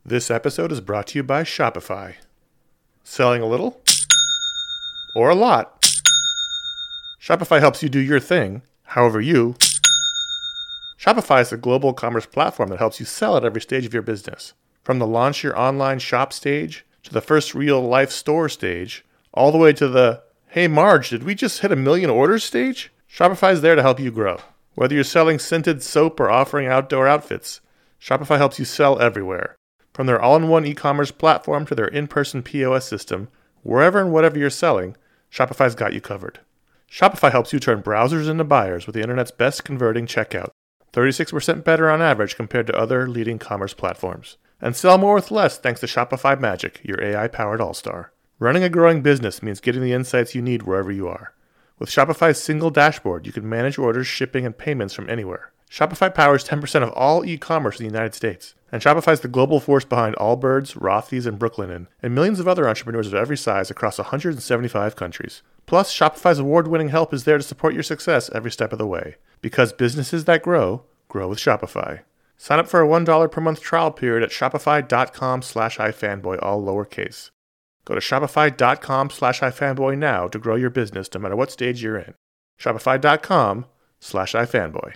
This episode is brought to you by Shopify. Selling a little or a lot? Shopify helps you do your thing, however you. Shopify is a global commerce platform that helps you sell at every stage of your business. From the launch your online shop stage, to the first real life store stage, all the way to the, hey Marge, did we just hit 1 million orders stage? Shopify is there to help you grow. Whether you're selling scented soap or offering outdoor outfits, Shopify helps you sell everywhere. From their all-in-one e-commerce platform to their in-person POS system, wherever and whatever you're selling, Shopify's got you covered. Shopify helps you turn browsers into buyers with the internet's best converting checkout, 36% better on average compared to other leading commerce platforms. And sell more with less thanks to Shopify Magic, your AI-powered all-star. Running a growing business means getting the insights you need wherever you are. With Shopify's single dashboard, you can manage orders, shipping, and payments from anywhere. Shopify powers 10% of all e-commerce in the United States. And Shopify's the global force behind Allbirds, Rothy's, and Brooklinen, and millions of other entrepreneurs of every size across 175 countries. Plus, Shopify's award-winning help is there to support your success every step of the way. Because businesses that grow, grow with Shopify. Sign up for a $1 per month trial period at shopify.com/ifanboy, all lowercase. Go to shopify.com/ifanboy now to grow your business no matter what stage you're in. Shopify.com/ifanboy.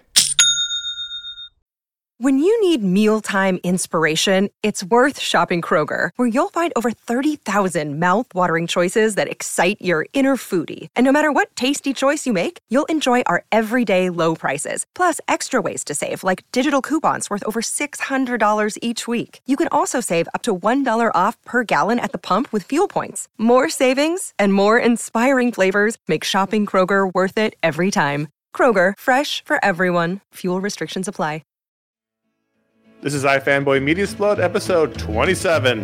When you need mealtime inspiration, it's worth shopping Kroger, where you'll find over 30,000 mouth-watering choices that excite your inner foodie. And no matter what tasty choice you make, you'll enjoy our everyday low prices, plus extra ways to save, like digital coupons worth over $600 each week. You can also save up to $1 off per gallon at the pump with fuel points. More savings and more inspiring flavors make shopping Kroger worth it every time. Kroger, fresh for everyone. Fuel restrictions apply. This is iFanboy Media Explode, episode 27.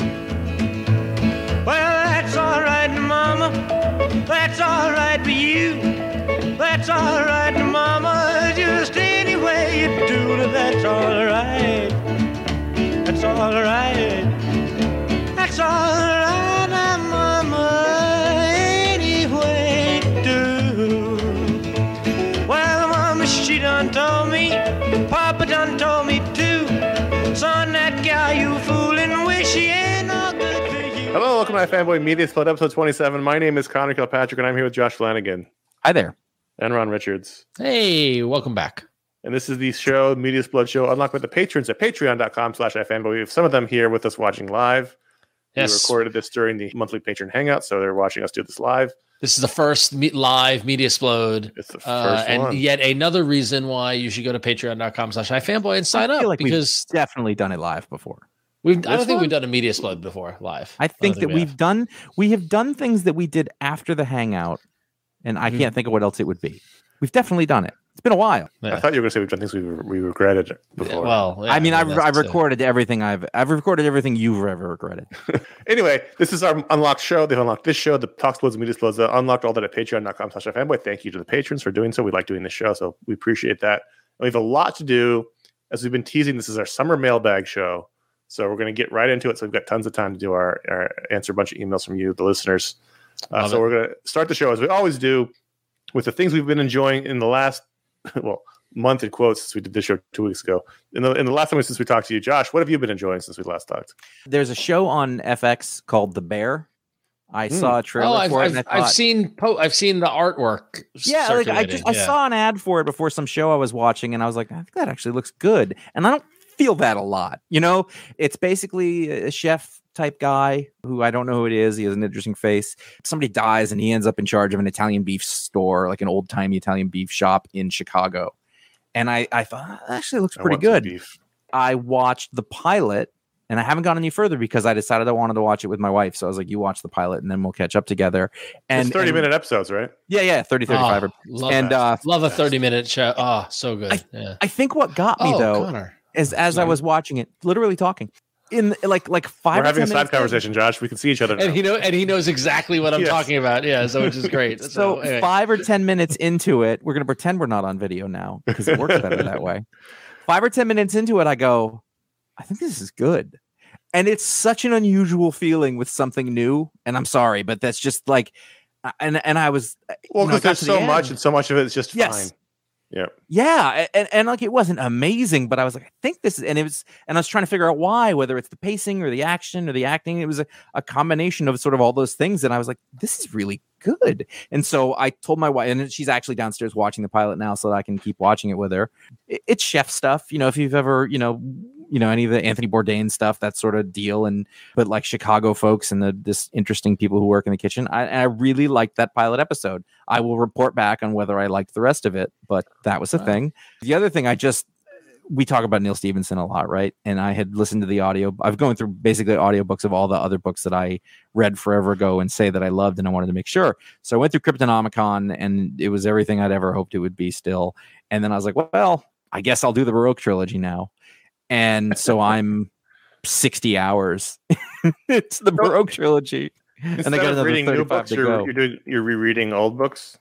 Well, that's all right, Mama. That's all right for you. That's all right, Mama. Just any way you do it, that's all right. That's all right. That's all right, Mama. Any way you do. Well, Mama, she done told me. Papa done told me too. Son, that guy you fooling, wish he ain't no good for you. Hello, welcome to iFanboy Media Explode, episode 27. My name is Connor Kilpatrick, and I'm here with Josh Flanagan. Hi there. And Ron Richards. Hey, welcome back. And this is the show, Media Explode Show, unlocked with the patrons at patreon.com/iFanboy. We have some of them here with us watching live. Yes. We recorded this during the monthly patron hangout, so they're watching us do this live. This is the first live Media Explode. It's the first and one. yet another reason why you should go to patreon.com/ifanboy and sign up. I feel like because we've definitely done it live before. I don't think we've done a Media Explode before live. I think that we have done things that we did after the hangout, and I can't think of what else it would be. We've definitely done it. It's been a while. Yeah. I thought you were going to say we've done things we regretted before. Yeah, well, yeah, I mean, I've recorded everything. I've recorded everything you've ever regretted. Anyway, this is our unlocked show. They've unlocked this show, the Talk Explodes, Media Explodes. They unlocked all that at patreon.com/ifanboy. Thank you to the patrons for doing so. We like doing this show, so we appreciate that. And we have a lot to do. As we've been teasing, this is our summer mailbag show. So we're going to get right into it. So we've got tons of time to do our answer a bunch of emails from you, the listeners. So we're going to start the show as we always do with the things we've been enjoying in the last month in quotes since we did this show 2 weeks ago. In the last time since we talked to you, Josh, what have you been enjoying since we last talked? There's a show on FX called The Bear. I saw a trailer for it. I've seen the artwork. Yeah, like I saw an ad for it before some show I was watching, and I was like, I think that actually looks good. And I don't feel that a lot. You know, it's basically a chef type guy who I don't know who it is. He has an interesting face. Somebody dies and he ends up in charge of an Italian beef store, like an old timey Italian beef shop in Chicago. And I thought that actually looks pretty good. I watched the pilot and I haven't gone any further because I decided I wanted to watch it with my wife. So I was like, you watch the pilot and then we'll catch up together. And it's 30-minute episodes, right? Yeah, 30, 35. Love a 30-minute show. Oh, so good. I think what got me though, Connor. is as I was watching it, literally talking in like 5 We're having a side conversation, Josh. We can see each other now. And he knows exactly what I'm talking about. Yeah, so which is great. So anyway. 5 or 10 minutes into it, we're going to pretend we're not on video now because it works better that way. 5 or 10 minutes into it, I go, I think this is good. And it's such an unusual feeling with something new. And I'm sorry, but that's just like, and I was, well, because there's so much and so much of it is just fine. Yeah, and like it wasn't amazing, but I was like, I think this is, and I was trying to figure out why, whether it's the pacing or the action or the acting. It was a combination of sort of all those things, and I was like, this is really good. And so I told my wife, and she's actually downstairs watching the pilot now, so that I can keep watching it with her. It's chef stuff, if you've ever, any of the Anthony Bourdain stuff, that sort of deal, but like Chicago folks and this interesting people who work in the kitchen. I really liked that pilot episode. I will report back on whether I liked the rest of it, but that was the thing. The other thing, we talk about Neil Stephenson a lot, right? And I had listened to the audio. I've gone through basically audiobooks of all the other books that I read forever ago and say that I loved, and I wanted to make sure. So I went through Cryptonomicon, and it was everything I'd ever hoped it would be still. And then I was like, well, I guess I'll do the Baroque trilogy now. And so I'm 60 hours. It's the Baroque trilogy. Instead and I got another reading new books, you're rereading old books.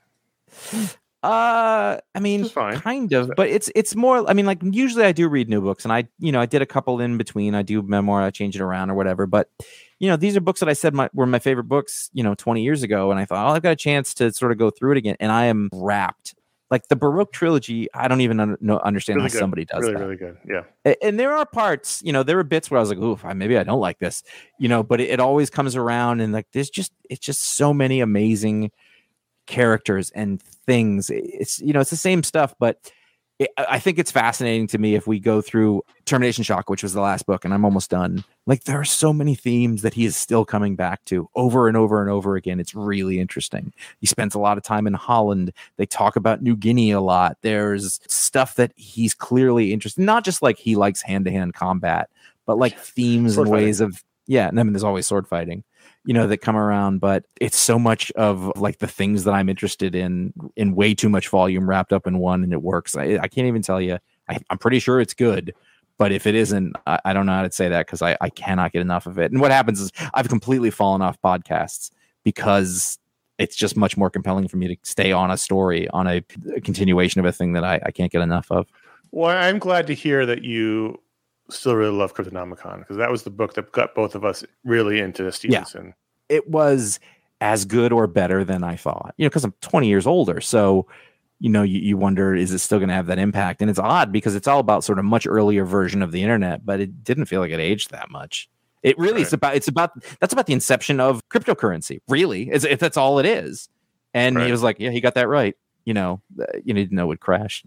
I mean, kind of, but it's more. I mean, like usually I do read new books, and I did a couple in between. I do memoir, I change it around or whatever. But these are books that I said were my favorite books, 20 years ago, and I thought, I've got a chance to sort of go through it again, and I am wrapped. Like the Baroque trilogy, I don't even understand really how good. Somebody does that. Really good, yeah. And there are parts, there were bits where I was like, oof, maybe I don't like this, but it always comes around, and like it's just so many amazing characters and things. It's it's the same stuff, but I think it's fascinating to me if we go through Termination Shock, which was the last book, and I'm almost done. Like there are so many themes that he is still coming back to over and over and over again. It's really interesting. He spends a lot of time in Holland. They talk about New Guinea a lot. There's stuff that he's clearly interested in, not just like he likes hand-to-hand combat, but like themes and ways of, and I mean, there's always sword fighting, that come around, but it's so much of like the things that I'm interested in way too much volume wrapped up in one, and it works. I can't even tell you. I'm pretty sure it's good, but if it isn't, I don't know how to say that because I cannot get enough of it. And what happens is I've completely fallen off podcasts because it's just much more compelling for me to stay on a story, on a continuation of a thing that I can't get enough of. Well, I'm glad to hear that you still really love Cryptonomicon, because that was the book that got both of us really into Stephenson. Yeah. It was as good or better than I thought, because I'm 20 years older. So, you wonder, is it still going to have that impact? And it's odd because it's all about sort of much earlier version of the internet, but it didn't feel like it aged that much. It really is that's about the inception of cryptocurrency. Really, if that's all it is. And he was like, yeah, he got that right. You didn't know it would crash.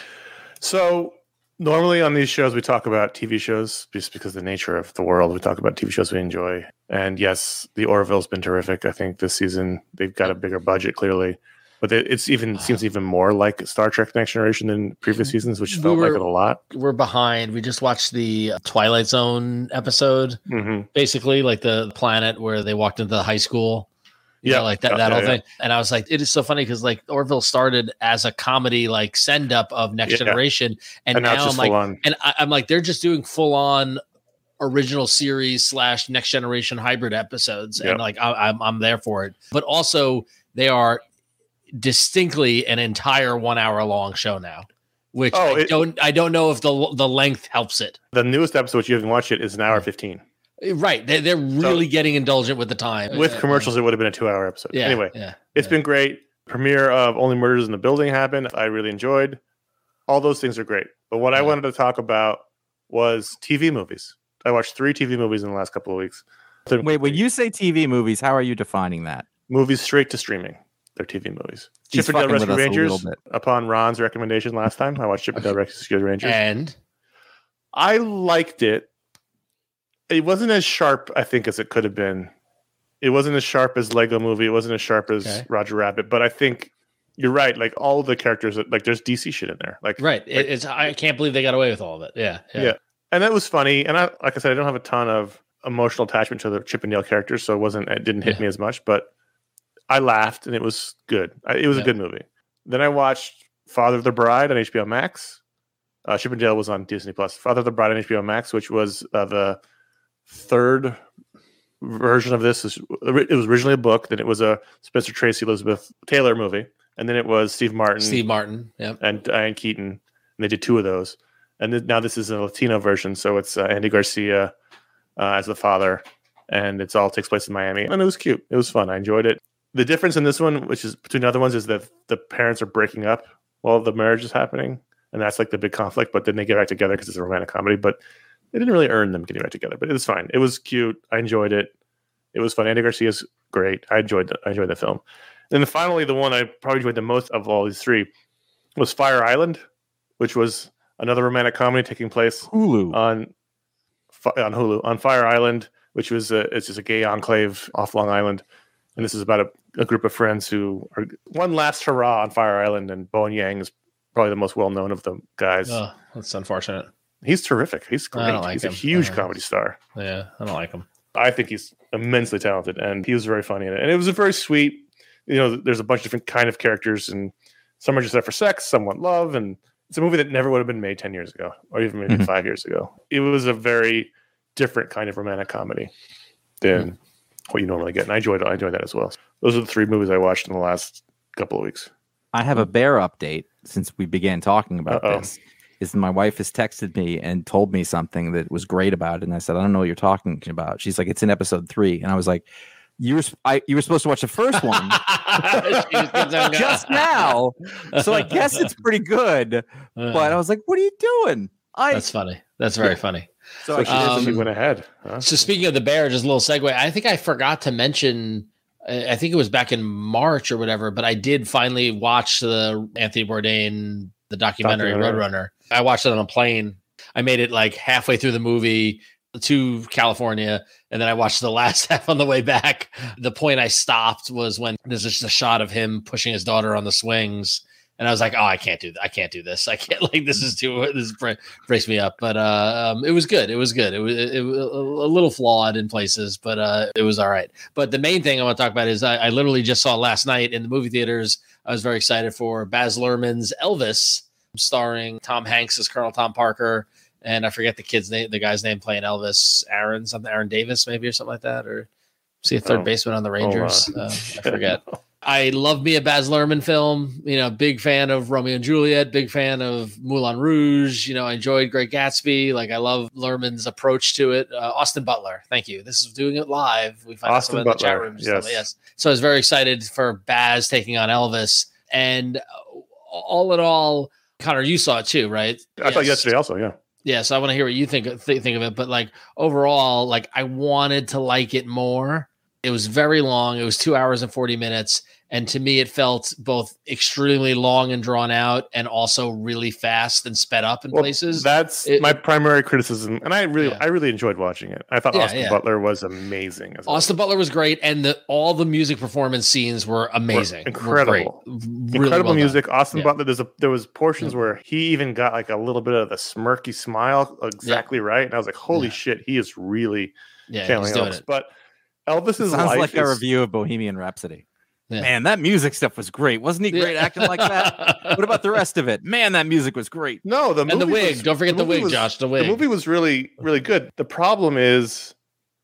So normally on these shows, we talk about TV shows just because of the nature of the world. We talk about TV shows we enjoy. And yes, The Orville's been terrific. I think this season they've got a bigger budget, clearly. But seems even more like Star Trek Next Generation than previous seasons, which felt like it a lot. We're behind. We just watched the Twilight Zone episode, basically like the planet where they walked into the high school. Like that whole thing. And I was like, it is so funny because like Orville started as a comedy, like send up of Next Generation, and now I'm like, I'm like, they're just doing full on original series / Next Generation hybrid episodes, and like I'm there for it. But also they are distinctly an entire 1 hour long show now, which I don't know if the length helps it. The newest episode, which you haven't watched it, is an hour 15. Right. They're really getting indulgent with the time. With commercials, it would have been a 2 hour episode. Anyway, it's been great. Premiere of Only Murders in the Building happened. I really enjoyed. All those things are great. But what I wanted to talk about was TV movies. I watched 3 TV movies in the last couple of weeks. Wait, when you say TV movies, how are you defining that? Movies straight to streaming. They're TV movies. Chip 'n Dale Rescue Rangers, upon Ron's recommendation last time, I watched Chip 'n Dale Rescue Rangers. And I liked it. It wasn't as sharp, I think, as it could have been. It wasn't as sharp as Lego Movie. It wasn't as sharp as Roger Rabbit. But I think you're right. Like all the characters, like there's DC shit in there. Like I can't believe they got away with all of it. Yeah. And that was funny. And like I said, I don't have a ton of emotional attachment to the Chip and Dale characters, so it didn't hit me as much. But I laughed, and it was good. It was a good movie. Then I watched Father of the Bride on HBO Max. Chip and Dale was on Disney Plus. Father of the Bride on HBO Max, which was the third version of this. It was originally a book, then it was a Spencer Tracy, Elizabeth Taylor movie, and then it was Steve Martin, and Diane Keaton, and they did 2 of those. And now this is a Latino version, so it's Andy Garcia as the father, and it all takes place in Miami. And it was cute. It was fun. I enjoyed it. The difference in this one, which is between the other ones, is that the parents are breaking up while the marriage is happening, and that's like the big conflict. But then they get back together because it's a romantic comedy. But they didn't really earn them getting back together. But it was fine. It was cute. I enjoyed it. It was fun. Andy Garcia's great. I enjoyed the film. And then finally, the one I probably enjoyed the most of all these three was Fire Island, which was another romantic comedy taking place on Hulu, on Fire Island, which was it's just a gay enclave off Long Island. And this is about a group of friends who are one last hurrah on Fire Island, and Bowen Yang is probably the most well-known of the guys. Oh, that's unfortunate. He's terrific. He's great. He's a huge comedy star. Yeah, I don't like him. I think he's immensely talented, and he was very funny in it. And it was a very sweet, there's a bunch of different kind of characters, and some are just there for sex, some want love, and it's a movie that never would have been made 10 years ago, or even maybe 5 years ago. It was a very different kind of romantic comedy than what you normally get, and I enjoyed that as well. Those are the three movies I watched in the last couple of weeks. I have a Bear update since we began talking about this. Is my wife has texted me and told me something that was great about it, and I said, I don't know what you're talking about. She's like, it's in episode 3, and I was like, you were supposed to watch the first one just now, so I guess it's pretty good. But I was like, what are you doing? That's funny. That's very funny. So she went ahead. Huh? So speaking of the Bear, just a little segue. I think I forgot to mention. I think it was back in March or whatever, but I did finally watch the Anthony Bourdain, the documentary Roadrunner. I watched it on a plane. I made it like halfway through the movie to California, and then I watched the last half on the way back. The point I stopped was when there's just a shot of him pushing his daughter on the swings, and I was like, "Oh, I can't do this. I can't. Like, this breaks me up." But it was good. It was good. It was a little flawed in places, but it was all right. But the main thing I want to talk about is I literally just saw last night in the movie theaters. I was very excited for Baz Luhrmann's Elvis, starring Tom Hanks as Colonel Tom Parker, and I forget the guy's name playing Elvis, Aaron Davis maybe, or something like that, or see a third baseman on the Rangers. I forget. I love me a Baz Luhrmann film. Big fan of Romeo and Juliet, big fan of Moulin Rouge. I enjoyed Great Gatsby. Like, I love Luhrmann's approach to it. Austin Butler, thank you. This is doing it live. We find Austin Butler in the chat room. Yes. So I was very excited for Baz taking on Elvis, and all in all, Connor, you saw it too, right? I thought yesterday also, yeah. Yeah, so I want to hear what you think of it. But like overall, like I wanted to like it more. It was very long. It was 2 hours and 40 minutes. And to me, it felt both extremely long and drawn out and also really fast and sped up in places. That's my primary criticism. And I really enjoyed watching it. I thought Austin Butler was amazing. Austin Butler was great. And all the music performance scenes were amazing. Incredible. Incredible music. Austin Butler, there was portions where he even got like a little bit of the smirky smile exactly right. And I was like, holy shit, he is really channeling Elvis. But Elvis's sounds like a review of Bohemian Rhapsody. Yeah. Man, that music stuff was great. Wasn't he great acting like that? What about the rest of it? Man, that music was great. No, the wig. Don't forget the wig, Josh. The wig. The movie was really, really good. The problem is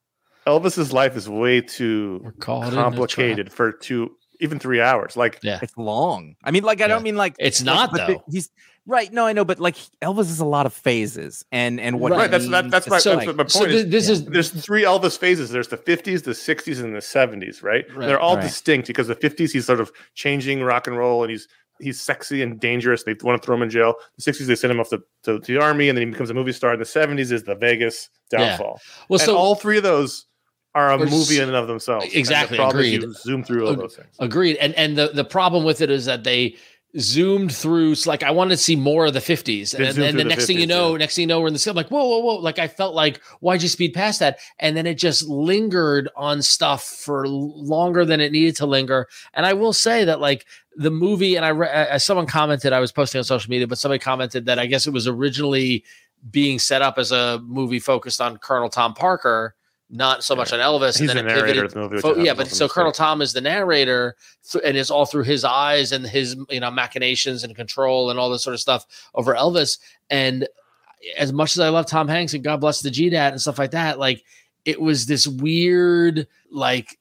Elvis's life is way too complicated for even 3 hours. Like, it's long. I mean, like, I don't mean like it's not though. He's right. No, I know, but like Elvis is a lot of phases, and what? Right. That's my point. So there's 3 Elvis phases. There's the 50s, the 60s, and the 70s. Right. They're all distinct because the 50s he's sort of changing rock and roll, and he's sexy and dangerous. They want to throw him in jail. The 60s they send him off to the army, and then he becomes a movie star. And the 70s is the Vegas downfall. Yeah. Well, so all 3 of those are a movie in and of themselves. Exactly. And the problem is you zoom through all those things. Agreed. And the problem with it is that they zoomed through. So like I wanted to see more of the 50s, and then the next thing you know, we're in the scene. I'm like, whoa. Like I felt like, why'd you speed past that? And then it just lingered on stuff for longer than it needed to linger. And I will say that like the movie, and someone commented, I was posting on social media, but somebody commented that I guess it was originally being set up as a movie focused on Colonel Tom Parker, not so much on Elvis. He's and then the narrator of the movie. But so Colonel Tom is the narrator, and it's all through his eyes and his machinations and control and all this sort of stuff over Elvis. And as much as I love Tom Hanks and God bless the GDAT and stuff like that, like it was this weird like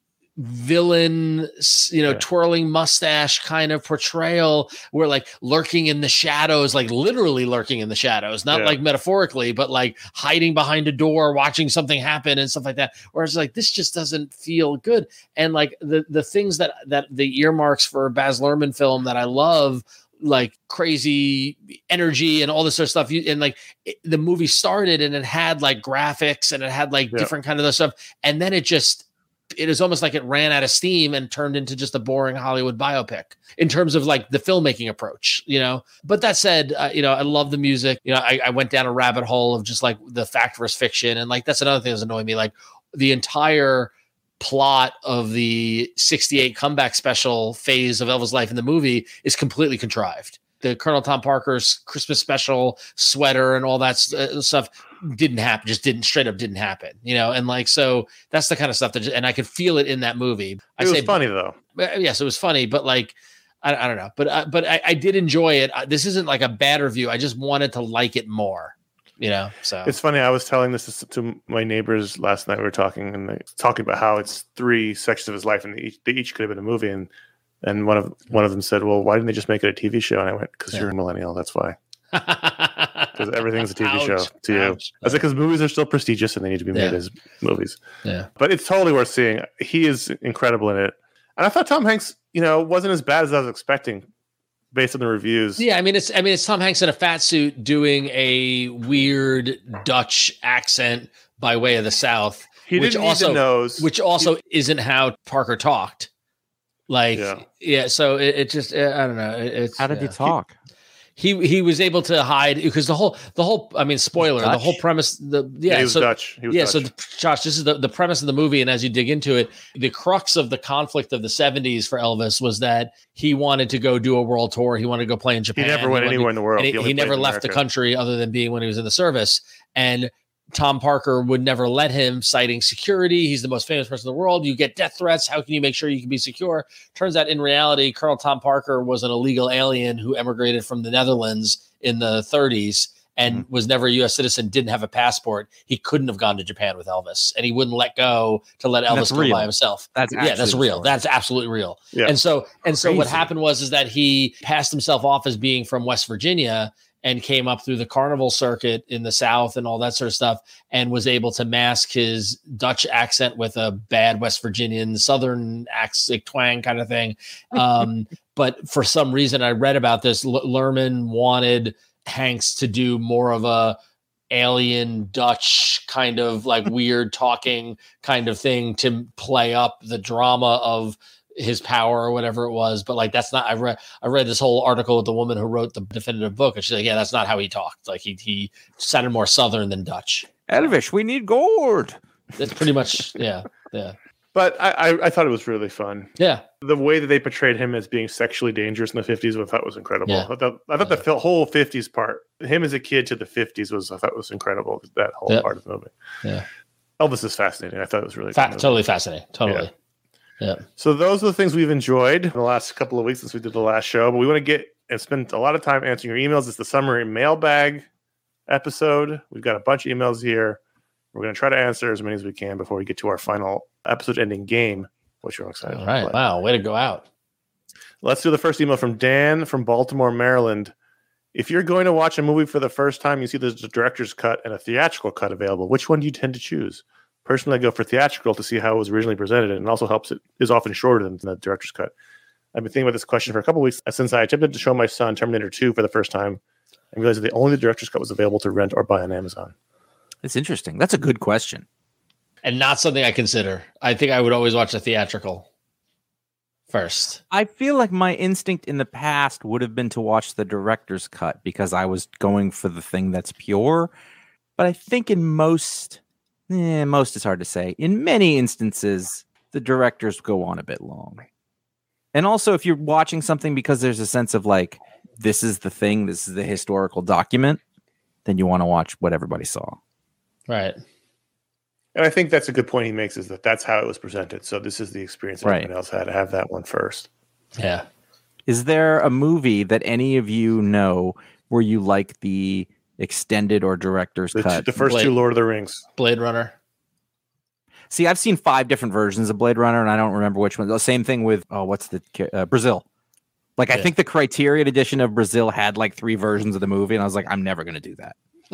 villain, twirling mustache kind of portrayal where like lurking in the shadows, like literally lurking in the shadows, not like metaphorically, but like hiding behind a door, watching something happen and stuff like that. Whereas like, this just doesn't feel good. And like the things that the earmarks for a Baz Luhrmann film that I love like crazy energy and all this sort of stuff. The movie started and it had like graphics and it had like different kind of stuff. And then it is almost like it ran out of steam and turned into just a boring Hollywood biopic in terms of like the filmmaking approach, But that said, I love the music. I went down a rabbit hole of just like the fact versus fiction. And like, that's another thing that's annoying me. Like the entire plot of the 68 comeback special phase of Elvis' life in the movie is completely contrived. The Colonel Tom Parker's Christmas special sweater and all that stuff didn't happen, straight up didn't happen, and like, so that's the kind of stuff and I could feel it in that movie. It was funny though. Yes, it was funny, but like, I don't know, but I did enjoy it. This isn't like a bad review. I just wanted to like it more, so. It's funny. I was telling this to my neighbors last night. We were talking and talking about how it's 3 sections of his life and they each could have been a movie. And one of them said, well, why didn't they just make it a TV show? And I went, because you're a millennial. That's why. Because everything's a TV show to you. I was like, because movies are still prestigious and they need to be made as movies. Yeah. But it's totally worth seeing. He is incredible in it. And I thought Tom Hanks, wasn't as bad as I was expecting based on the reviews. Yeah, I mean it's Tom Hanks in a fat suit doing a weird Dutch accent by way of the South. Which also isn't how Parker talked. Like, so it just, I don't know. How did he talk? He was able to hide because the whole, I mean, spoiler, the whole premise, he was Dutch. He was Dutch. So Josh, this is the premise of the movie. And as you dig into it, the crux of the conflict of the 70s for Elvis was that he wanted to go do a world tour. He wanted to go play in Japan. He never went anywhere in the world. He never left the country other than being when he was in the service. And Tom Parker would never let him, citing security. He's the most famous person in the world. You get death threats. How can you make sure you can be secure? Turns out in reality, Colonel Tom Parker was an illegal alien who emigrated from the Netherlands in the 30s and was never a U.S. citizen, didn't have a passport. He couldn't have gone to Japan with Elvis, and he wouldn't let go to let Elvis go by himself. That's real. That's absolutely real. Yeah. And so what happened was that he passed himself off as being from West Virginia and came up through the carnival circuit in the South and all that sort of stuff, and was able to mask his Dutch accent with a bad West Virginian Southern accent, twang kind of thing. But for some reason, I read about this. Lerman wanted Hanks to do more of a alien Dutch kind of like weird talking kind of thing to play up the drama of his power or whatever it was. But like, that's not, I read this whole article with the woman who wrote the definitive book, and she's like, yeah, that's not how he talked. Like he sounded more Southern than Dutch. Elvis, we need gold. That's pretty much, yeah. But I thought it was really fun. Yeah. The way that they portrayed him as being sexually dangerous in the 50s, I thought was incredible. Yeah. I thought the whole 50s part, him as a kid to the 50s I thought was incredible. That whole part of the movie. Yeah. Elvis is fascinating. I thought it was really totally fascinating. Totally. Yeah. So those are the things we've enjoyed in the last couple of weeks since we did the last show. But we want to get and spend a lot of time answering your emails. It's the summary mailbag episode. We've got a bunch of emails here. We're going to try to answer as many as we can before we get to our final episode-ending game, which we're excited about. All right. Wow. Way to go out. Let's do the first email from Dan from Baltimore, Maryland. If you're going to watch a movie for the first time, you see there's a director's cut and a theatrical cut available. Which one do you tend to choose? Personally, I go for theatrical to see how it was originally presented, and also helps it is often shorter than the director's cut. I've been thinking about this question for a couple of weeks since I attempted to show my son Terminator 2 for the first time and realized that only the director's cut was available to rent or buy on Amazon. It's interesting. That's a good question. And not something I consider. I think I would always watch the theatrical first. I feel like my instinct in the past would have been to watch the director's cut because I was going for the thing that's pure. But I think in most is hard to say. In many instances, the directors go on a bit long. And also, if you're watching something because there's a sense of like, this is the thing, this is the historical document, then you want to watch what everybody saw. Right. And I think that's a good point he makes, is that that's how it was presented. So this is the experience everyone else had to have that one first. Yeah. Is there a movie that any of you know where you like the extended or director's cut? The first two Lord of the Rings. Blade Runner. See, I've seen 5 different versions of Blade Runner, and I don't remember which one. The same thing with, Brazil. Like, I think the Criterion edition of Brazil had like 3 versions of the movie, and I was like, I'm never going to do that. I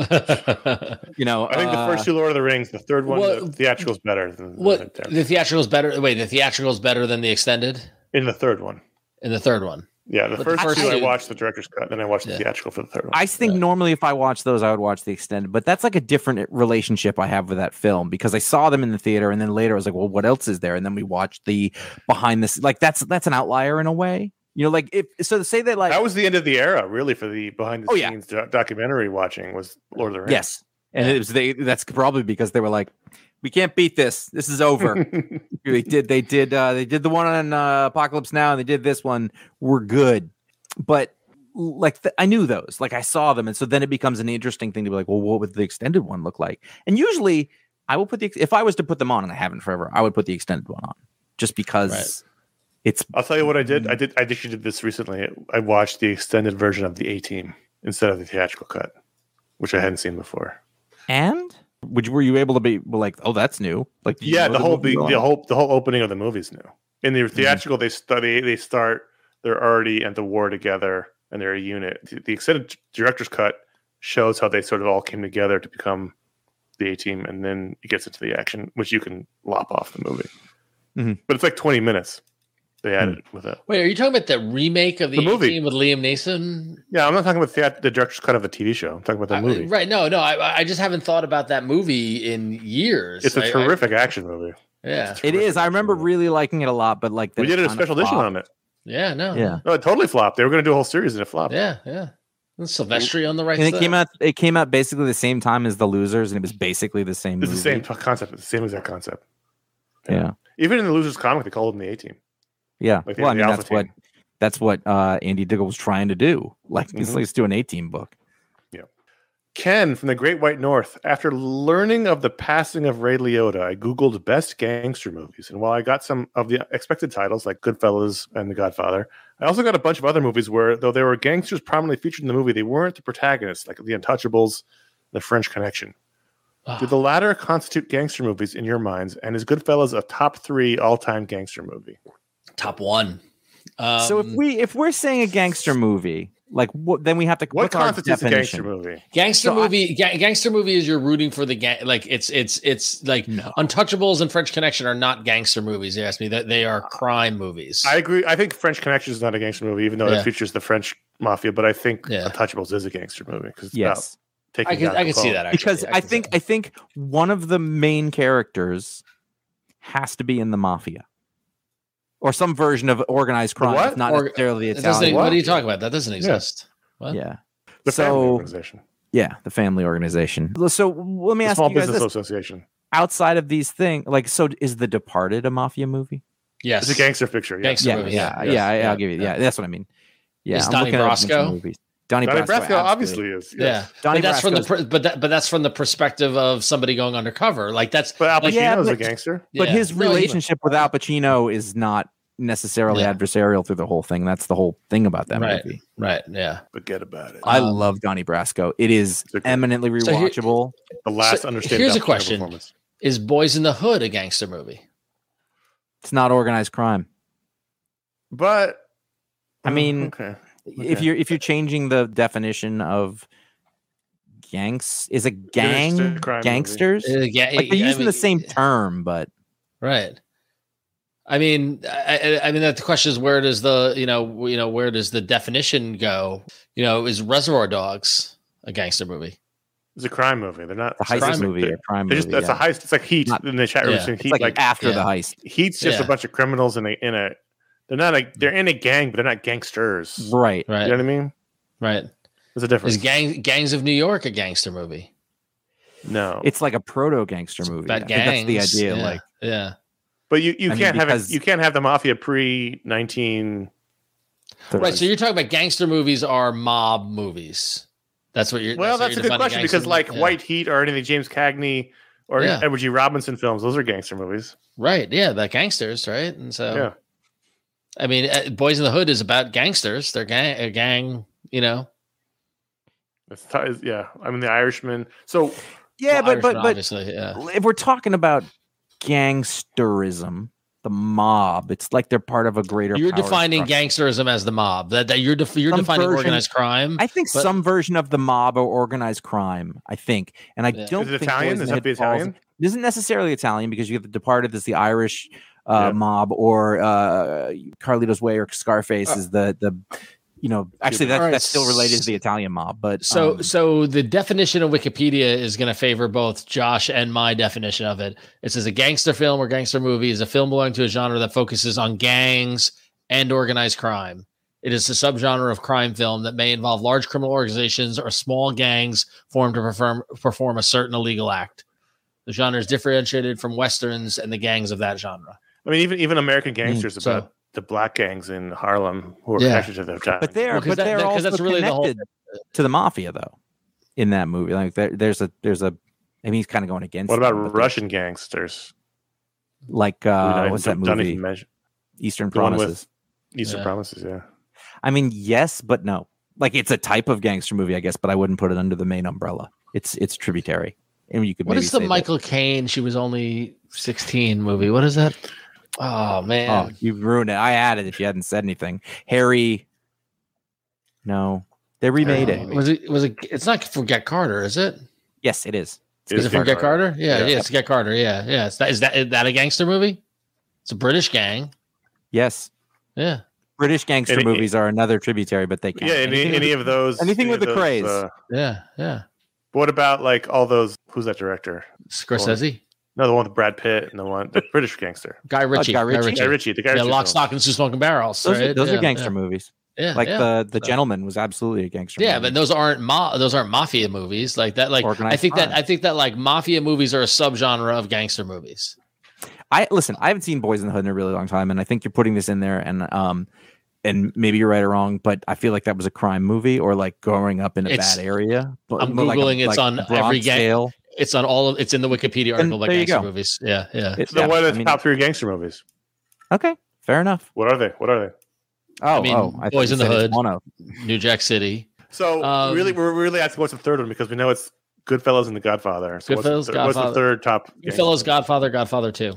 think the first two Lord of the Rings, the third one, the theatrical is better. The theatrical is better. Wait, the theatrical is better than the extended? In the third one. In the third one. Yeah, the But first the first two I two- watched the director's cut, then I watched the theatrical for the third one. I think normally if I watch those, I would watch the extended, but that's like a different relationship I have with that film because I saw them in the theater and then later I was like, well, what else is there? And then we watched the behind the like that's an outlier in a way. You know, like if so to say that like that was the end of the era, really, for the behind the Oh, yeah. scenes documentary watching was Lord of the Rings. yes. And it was that's probably because they were like, we can't beat this. This is over. they did the one on Apocalypse Now and they did this one. We're good. But like I knew those, like I saw them, and so then it becomes an interesting thing to be like, well, what would the extended one look like? And usually, I will put if I was to put them on, and I haven't forever, I would put the extended one on, just because it's. I'll tell you what I did. I actually did this recently. I watched the extended version of the A-Team instead of the theatrical cut, which I hadn't seen before. And were you able to be like, oh, that's new? Like, Yeah, the whole opening of the movie is new. In the theatrical, they start. They're already at the war together, and they're a unit. The extended director's cut shows how they sort of all came together to become the A-Team, and then it gets into the action, which you can lop off the movie. Mm-hmm. But it's like 20 minutes they added with it. Wait, are you talking about the remake of the movie A-Team with Liam Neeson? Yeah, I'm not talking about the director's cut of a TV show. I'm talking about the movie. Right? No. I just haven't thought about that movie in years. It's a terrific action movie. Yeah, it is. I remember really liking it a lot, but like we did a special edition on it. Yeah, no. No, it totally flopped. They were going to do a whole series and it flopped. Yeah. And Silvestri on the right. And it came out basically the same time as The Losers, and it was basically the same. It's movie. the same concept. It's the same exact concept. Yeah. Even in the Losers comic, they called them the A-Team. Yeah. Like well, I mean, Alpha that's what Andy Diggle was trying to do. Like, let's do an A-Team book. Yeah. Ken from the Great White North. After learning of the passing of Ray Liotta, I Googled best gangster movies. And while I got some of the expected titles like Goodfellas and The Godfather, I also got a bunch of other movies where, though there were gangsters prominently featured in the movie, they weren't the protagonists, like The Untouchables, The French Connection. Do the latter constitute gangster movies in your minds? And is Goodfellas a top 3 all-time gangster movie? Top 1. So if we're saying a gangster movie, like then we have to. What constitutes a definition? gangster movie? Gangster movie is you're rooting for the gang. Like it's like Untouchables and French Connection are not gangster movies. You ask me that they are crime movies. I agree. I think French Connection is not a gangster movie, even though it features the French mafia. But I think Untouchables is a gangster movie because it's about taking. I can see that actually. Because I think one of the main characters has to be in the mafia. Or some version of organized crime, what? not necessarily the Italian. What are you talking about? That doesn't exist. What? Yeah. The family organization. Yeah, the family organization. So let me ask Small you guys Business this. Association. Outside of these things, like, so is The Departed a mafia movie? Yes. It's a gangster picture. Gangster movie. I'll give you. Yeah, that's what I mean. Yeah, is Donnie Brasco? Donnie Brasco obviously is. Yes. Yeah, Donnie that's Brasco's, but that's from the perspective of somebody going undercover. Like that's. But Al Pacino's a gangster. But his relationship with Al Pacino is not necessarily adversarial through the whole thing. That's the whole thing about that movie. Right. Yeah. Forget about it. I love Donnie Brasco. It is eminently rewatchable. The last understated. Here's a question: is Boys in the Hood a gangster movie? It's not organized crime. But I mean, if you're changing the definition of gangs, is a gang gangsters? Like they're using the same term, but right. I mean, the question is where does where does the definition go? Is Reservoir Dogs a gangster movie? It's a crime movie. They're not a heist movie. A crime movie. That's a heist. It's like Heat in the chat room. It's like after the heist. Heat's just a bunch of criminals they're in a gang, but they're not gangsters. Right. You know what I mean? Right. There's a difference. Is Gangs of New York a gangster movie? No. It's like a proto gangster movie. About gangs. That's the idea. Yeah. But you can't have it. You can't have the mafia pre-19. Right. So you're talking about gangster movies are mob movies. That's what you're. Well, that's a good question because White Heat or any of the James Cagney or Edward G. Robinson films, those are gangster movies. Right. Yeah, the gangsters. Right. And so, I mean, Boys in the Hood is about gangsters. They're a gang. I mean, The Irishman. So but obviously, if we're talking about gangsterism, the mob, it's like they're part of a greater. You're defining gangsterism as the mob. That you're defining organized crime. I think some version of the mob or organized crime. I think, and I don't think Italian. Is that the Italian? It isn't necessarily Italian because you have The Departed. There's the Irish mob, or Carlito's Way or Scarface is the actually that's still related to the Italian mob. But so the definition of Wikipedia is going to favor both Josh and my definition of it. It says a gangster film or gangster movie is a film belonging to a genre that focuses on gangs and organized crime. It is a subgenre of crime film that may involve large criminal organizations or small gangs formed to perform a certain illegal act. The genre is differentiated from Westerns and the gangs of that genre. I mean, even American Gangsters about the black gangs in Harlem who are connected to their time. But they're also that's really connected to the mafia, though. In that movie, like there's a. I mean, he's kind of going against. What about Russian gangsters? Like what's that movie? Eastern Promises. Eastern Promises, yeah. I mean, yes, but no. Like it's a type of gangster movie, I guess, but I wouldn't put it under the main umbrella. It's tributary. And you could. What is the Michael Caine? She was only 16 movie. What is that? Oh man! Oh, you ruined it. I added if you hadn't said anything. Harry. No, they remade it. Was it? It's not Forget Carter, is it? Yes, it is. Is it Forget Carter? Yeah, it's Forget Carter. Yeah. Is that a gangster movie? It's a British gang. Yes. Yeah. British gangster movies are another tributary, but they can't. Yeah, any of those. Anything with the craze. Yeah. But what about like all those? Who's that director? Scorsese. No, the one with Brad Pitt and the British gangster. Guy Ritchie. Guy Ritchie. The guy. Lock, Stock, and Two Smoking Barrels. Those are gangster movies. Yeah, like the Gentleman was absolutely a gangster. Yeah, movie. but those aren't mafia movies like that. Like I think that like mafia movies are a subgenre of gangster movies. I haven't seen Boys in the Hood in a really long time, and I think you're putting this in there, and maybe you're right or wrong, but I feel like that was a crime movie or like growing up in a bad area. I'm googling. It's on every gang. It's on all of. It's in the Wikipedia article about gangster movies. Yeah. So what are the top 3 gangster movies? Okay, fair enough. What are they? I Boys in the Hood, New Jack City. So we're really asking what's the third one because we know it's Goodfellas and The Godfather. So Goodfellas, Godfather. What's the third top? Goodfellas, Godfather, Godfather 2.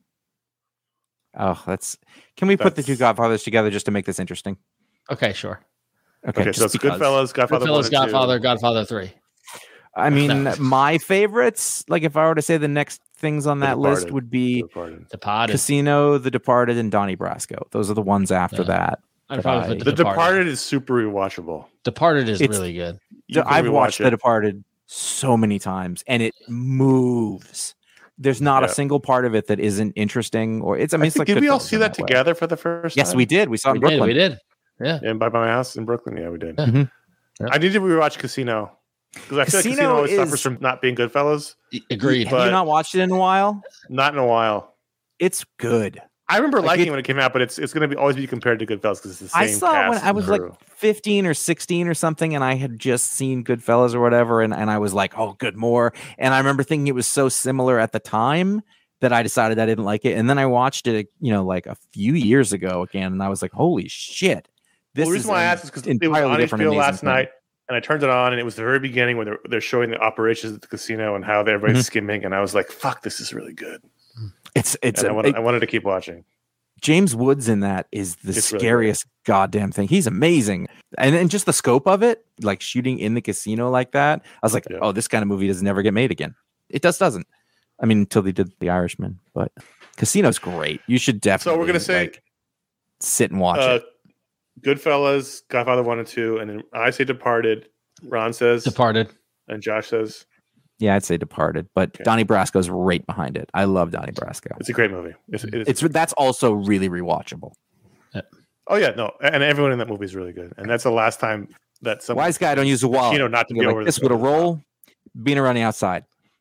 Oh, can we put the two Godfathers together just to make this interesting? Okay, sure. Okay, so it's Goodfellas, Godfather 1 and 2. Godfather, Godfather 3. I mean, my favorites, like if I were to say the next things on that list would be Departed. Casino, The Departed, and Donnie Brasco. Those are the ones after that. The Departed is super rewatchable. Departed is really good. I've watched The Departed so many times, and it moves. There's not a single part of it that isn't interesting, or it's. I mean, did we all see that together for the first time? Yes, we did. We saw it in Brooklyn. We did. Yeah, and by my house in Brooklyn. Yeah, we did. Mm-hmm. I need to rewatch Casino because I feel like Casino always suffers from not being Goodfellas. Agreed. Have you not watched it in a while? Not in a while. It's good. I remember liking it when it came out, but it's going to always be compared to Goodfellas because it's the same. I saw it when I was like 15 or 16 or something, and I had just seen Goodfellas or whatever, and I was like, oh, good, more. And I remember thinking it was so similar at the time that I decided I didn't like it. And then I watched it, like a few years ago again, and I was like, holy shit. The reason why I asked is because it was on HBO last night, and I turned it on, and it was the very beginning when they're showing the operations at the casino and how everybody's skimming, and I was like, fuck, this is really good. I wanted to keep watching. James Woods in that is the scariest goddamn thing. He's amazing. And just the scope of it, like shooting in the casino like that, I was like, oh, this kind of movie does never get made again. It doesn't. I mean, until they did The Irishman, but Casino's great. You should definitely. So we're going to say sit and watch it. Goodfellas, Godfather 1 and 2, and then I say Departed. Ron says Departed. And Josh says yeah, I'd say Departed, but Donnie Brasco's right behind it. I love Donnie Brasco. It's a great movie. That's also really rewatchable. Yeah. Oh yeah, no, and everyone in that movie is really good. And that's the last time that some wise guy don't use a wallet. Not to be over this with a roll, being around the outside.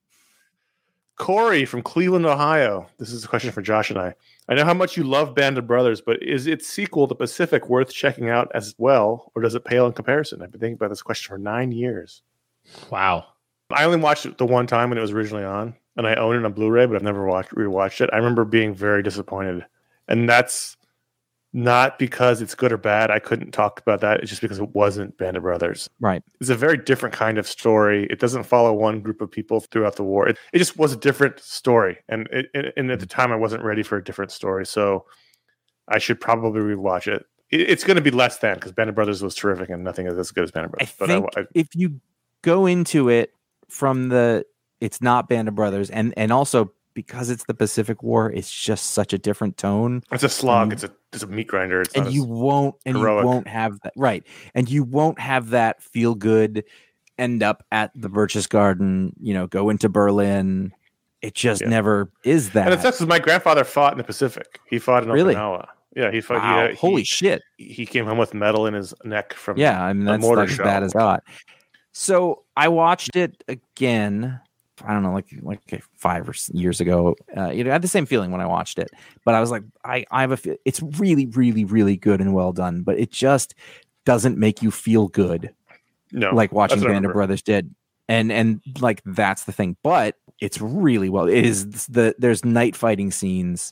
Corey from Cleveland, Ohio. This is a question for Josh and I. I know how much you love Band of Brothers, but is its sequel, The Pacific, worth checking out as well, or does it pale in comparison? I've been thinking about this question for 9 years. Wow. I only watched it the one time when it was originally on, and I own it on Blu-ray, but I've never rewatched it. I remember being very disappointed, and that's not because it's good or bad. I couldn't talk about that. It's just because it wasn't Band of Brothers. Right. It's a very different kind of story. It doesn't follow one group of people throughout the war. It just was a different story, and at the time I wasn't ready for a different story, so I should probably rewatch it. It's going to be less than because Band of Brothers was terrific, and nothing is as good as Band of Brothers. I think if you go into it from it's not Band of Brothers, and also because it's the Pacific War, it's just such a different tone. It's a slog. It's a meat grinder. It's and you won't have that, right? And you won't have that feel good end up at the Berchtesgaden, go into Berlin. It just never is that. And it sucks because my grandfather fought in the Pacific. He fought in Okinawa. Yeah, he fought. Wow. Holy shit! He came home with metal in his neck from that's mortar as shell. bad as got. So I watched it again. I don't know, like 5 years ago. I had the same feeling when I watched it, but I was like, I have it's really, really, really good and well done, but it just doesn't make you feel good. No, like watching Band of Brothers did, and like that's the thing. But it's really well. It is there's night fighting scenes,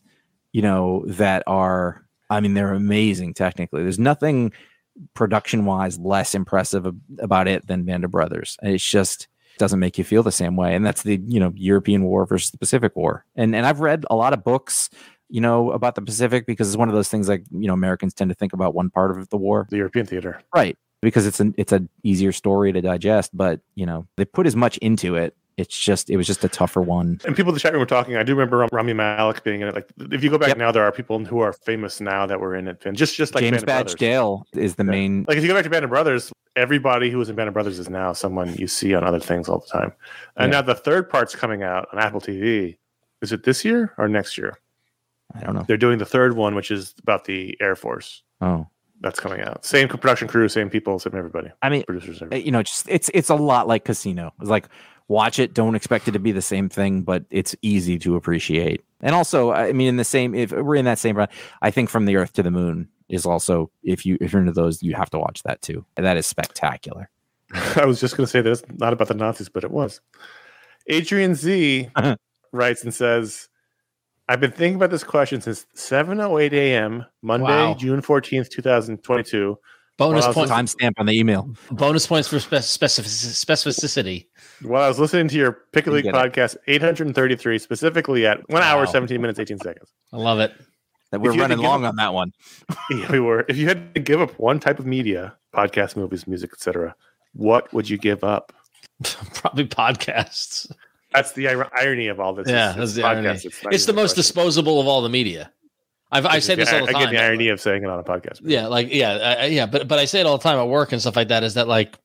that are. I mean, they're amazing technically. There's nothing production-wise less impressive about it than Band of Brothers. And it's just doesn't make you feel the same way. And that's the, European War versus the Pacific War. And I've read a lot of books, about the Pacific because it's one of those things like, Americans tend to think about one part of the war. The European theater. Right. Because it's an easier story to digest, but, they put as much into it. It was just a tougher one. And people in the chat room were talking. I do remember Rami Malek being in it. Like, if you go back now, there are people who are famous now that were in it. And just like James Badge Dale is the main. Like, if you go back to Band of Brothers, everybody who was in Band of Brothers is now someone you see on other things all the time. And now the third part's coming out on Apple TV. Is it this year or next year? I don't know. They're doing the third one, which is about the Air Force. Oh. That's coming out. Same production crew, same people, same everybody. I mean, producers. Just it's a lot like Casino. It's like, watch it. Don't expect it to be the same thing, but it's easy to appreciate. And also, I mean, if we're in that same run, I think From the Earth to the Moon is also, if you're into those, you have to watch that too. And that is spectacular. I was just going to say this, not about the Nazis, but it was. Adrian Z writes and says, I've been thinking about this question since 7:08 a.m. Monday, June 14th, 2022. Bonus point timestamp on the email. Bonus points for specificity. While I was listening to your Pick a Week podcast, 833, specifically at 1 hour, 17 minutes, 18 seconds. I love it. That we're running long on that one. Yeah, we were. If you had to give up one type of media, podcast, movies, music, etc., what would you give up? Probably podcasts. That's the irony of all this. Yeah, that's the irony. It's the most disposable of all the media. I say this all the time. I get the irony of saying it on a podcast. Yeah, but I say it all the time at work and stuff like that. Is that like,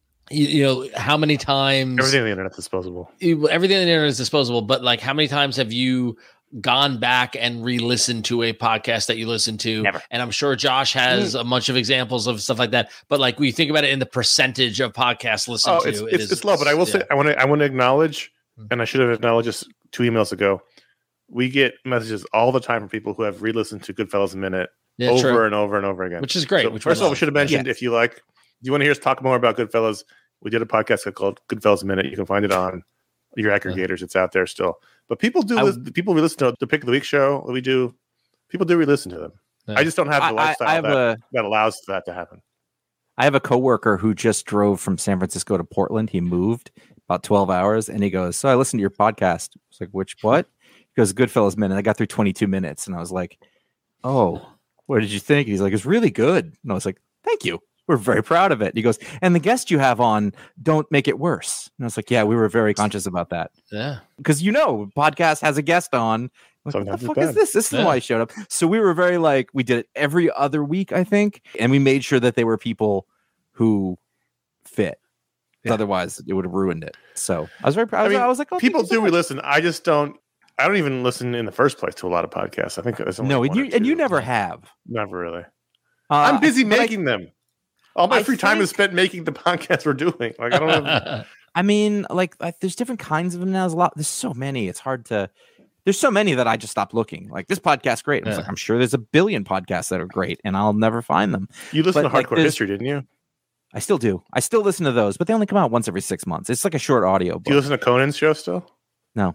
how many times everything on the internet's disposable? Everything on the internet is disposable. But like, how many times have you gone back and re-listened to a podcast that you listened to? Never. And I'm sure Josh has a bunch of examples of stuff like that. But like, when you think about it in the percentage of podcasts listened to, it's low. But I will say, I want to acknowledge, and I should have acknowledged this 2 emails ago. We get messages all the time from people who have re-listened to Goodfellas a Minute over and over and over again. Which is great. So first of all, we should have mentioned, if you want to hear us talk more about Goodfellas, we did a podcast called Goodfellas a Minute. You can find it on your aggregators. It's out there still. But people people re-listen to the Pick of the Week show that we do. People do re-listen to them. Yeah. I just don't have the lifestyle that allows that to happen. I have a coworker who just drove from San Francisco to Portland. He moved about 12 hours, and he goes, "So I listened to your podcast." I was like, "Which what?" He goes, Goodfellas Minute. I got through 22 minutes, and I was like, "Oh, what did you think?" He's like, "It's really good." And I was like, "Thank you. We're very proud of it." And he goes, "And the guest you have on, don't make it worse." And I was like, "Yeah, we were very conscious about that." Yeah, because podcast has a guest on. Like, what the fuck is this? This is why I showed up. So we were very we did it every other week, I think, and we made sure that they were people who fit. Yeah. Otherwise, it would have ruined it. So I was very proud. I was like, people do re-listen. I just don't. I don't even listen in the first place to a lot of podcasts. I think there's you never have. Never really. I'm busy making them. All my free time is spent making the podcast we're doing. Like I don't have. I mean, there's different kinds of them now. There's so many. It's hard to. There's so many that I just stopped looking. Like this podcast's great. Yeah. I'm sure there's a billion podcasts that are great, and I'll never find them. You listened to Hardcore History, didn't you? I still do. I still listen to those, but they only come out once every 6 months. It's like a short audio book. Do you listen to Conan's show still? No.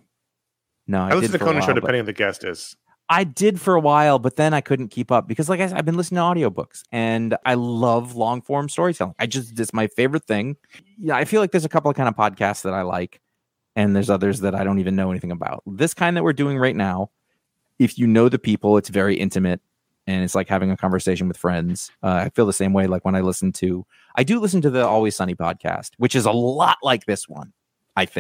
I listen to Conan's show depending on the guest is. I did for a while, but then I couldn't keep up because, like I said, I've been listening to audiobooks, and I love long form storytelling. It's my favorite thing. Yeah, I feel like there's a couple of kind of podcasts that I like, and there's others that I don't even know anything about. This kind that we're doing right now, if you know the people, it's very intimate, and it's like having a conversation with friends. I feel the same way. Like when I do listen to the Always Sunny podcast, which is a lot like this one, I think.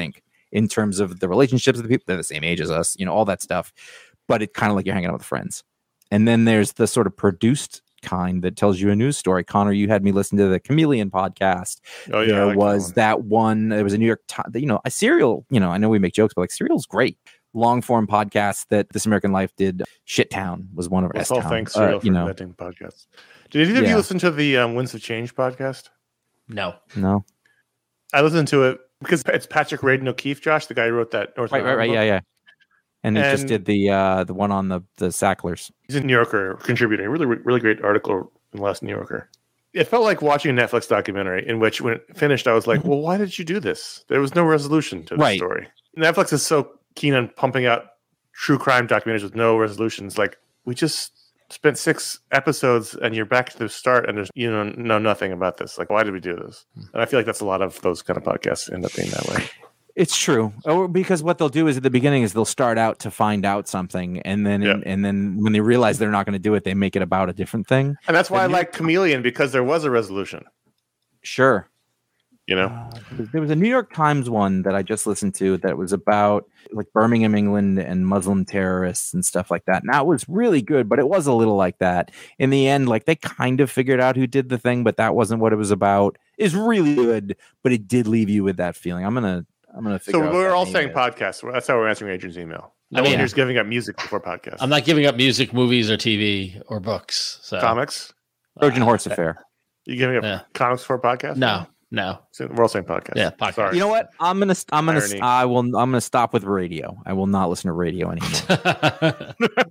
in terms of the relationships of the people. They're the same age as us, all that stuff. But it's kind of like you're hanging out with friends. And then there's the sort of produced kind that tells you a news story. Connor, you had me listen to the Chameleon podcast. Oh yeah, there was that one. There was a New York Times, a Serial. I know we make jokes, but like Serial's great. Long form podcast that This American Life did. Shittown was one of our thanks Serial for inventing podcasts. Did either of you listen to the Winds of Change podcast? No. I listened to it because it's Patrick Radin O'Keefe, Josh, the guy who wrote that. Right, yeah. And he just did the one on the Sacklers. He's a New Yorker contributor. Really, really great article in the last New Yorker. It felt like watching a Netflix documentary in which, when it finished, I was like, well, why did you do this? There was no resolution to the story. Netflix is so keen on pumping out true crime documentaries with no resolutions. Like, we just spent 6 episodes and you're back to the start and there's know nothing about this. Like, why did we do this? And I feel like that's a lot of those kind of podcasts end up being that way. It's true, because what they'll do is at the beginning is they'll start out to find out something, and then and then when they realize they're not going to do it, they make it about a different thing. And that's why I like Chameleon, because there was a resolution. Sure. There was a New York Times one that I just listened to that was about like Birmingham, England, and Muslim terrorists and stuff like that. And that was really good, but it was a little like that. In the end, like they kind of figured out who did the thing, but that wasn't what it was about. It's really good, but it did leave you with that feeling. I'm gonna figure out. So we're all saying podcasts. That's how we're answering Adrian's email. No one here's giving up music before podcasts. I'm not giving up music, movies, or TV or books. So. Comics. Trojan Horse Affair. You giving up comics before podcasts? No. So we're all saying podcasts. Yeah, podcast. Sorry. You know what? I'm gonna stop with radio. I will not listen to radio anymore.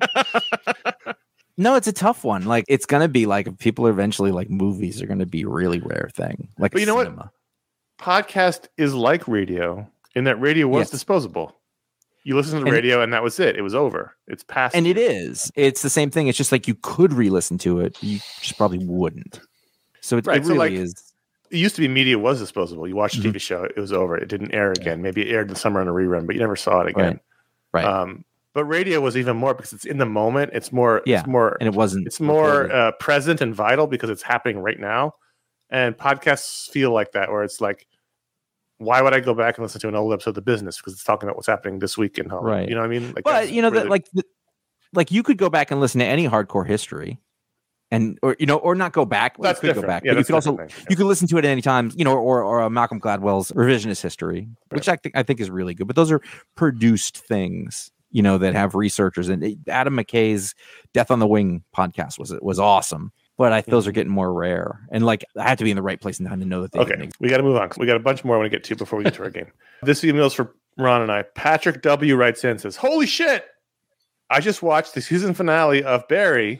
No, it's a tough one. Like, it's gonna be like, if people are eventually like, movies are gonna be a really rare thing. Like, but you know what? Podcast is like radio in that radio was disposable. You listen to the radio and that was it. It was over. It's past. And it is. It's the same thing. It's just like you could re-listen to it. You just probably wouldn't. So it really is. It used to be media was disposable. You watched a TV show, it was over. It didn't air again. Maybe it aired in the summer on a rerun, but you never saw it again. Right. But radio was even more because it's in the moment. It's more. It's more. And it wasn't. It's more present and vital because it's happening right now. And podcasts feel like that, where it's like, why would I go back and listen to an old episode of The Business because it's talking about what's happening this week in Hollywood? Right. You know what I mean? Like, but like you could go back and listen to any hardcore history. Or not go back. That's you could go back. Yeah, but you could also you could listen to it at any time. Or Malcolm Gladwell's Revisionist History, which I think is really good. But those are produced things, that have researchers. And Adam McKay's Death on the Wing podcast was awesome. But those are getting more rare. And like, I had to be in the right place and time to know that they okay. We got to move on. We got a bunch more I want to get to before we get to our game. This email is for Ron and I. Patrick W. writes in and says, "Holy shit! I just watched the season finale of Barry.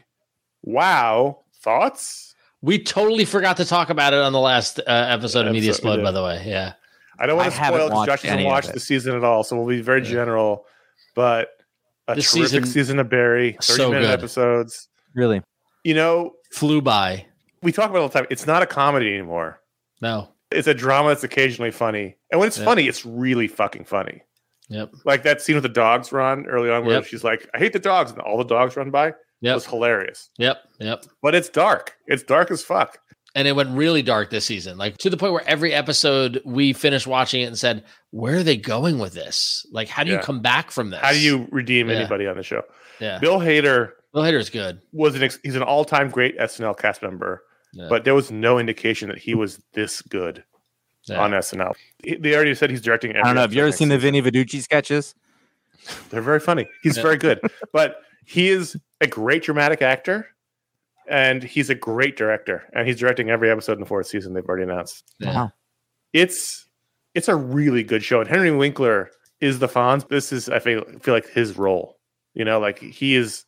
Wow. Thoughts?" We totally forgot to talk about it on the last episode of Media Explode, by the way. Yeah. I don't want to spoil because Josh hasn't watched the season at all, so we'll be very general. But this terrific season of Barry, 30-minute episodes. Really? Flew by. We talk about it all the time. It's not a comedy anymore. No. It's a drama that's occasionally funny. And when it's funny, it's really fucking funny. Yep. Like that scene with the dogs, Ron, early on, where she's like, "I hate the dogs," and all the dogs run by. It was hilarious. Yep. But it's dark. It's dark as fuck. And it went really dark this season, like to the point where every episode we finished watching it and said, where are they going with this? Like, how do you come back from this? How do you redeem anybody on the show? Yeah. Bill Hader is good. He's an all-time great SNL cast member, but there was no indication that he was this good on SNL. They already said he's directing every I don't know. Have you ever seen the Vinny Viducci sketches? They're very funny. He's very good. But he is a great dramatic actor, and he's a great director. And he's directing every episode in the 4th season they've already announced. Yeah. Wow. It's a really good show. And Henry Winkler is the Fonz. This is, I feel like, his role. Like, he is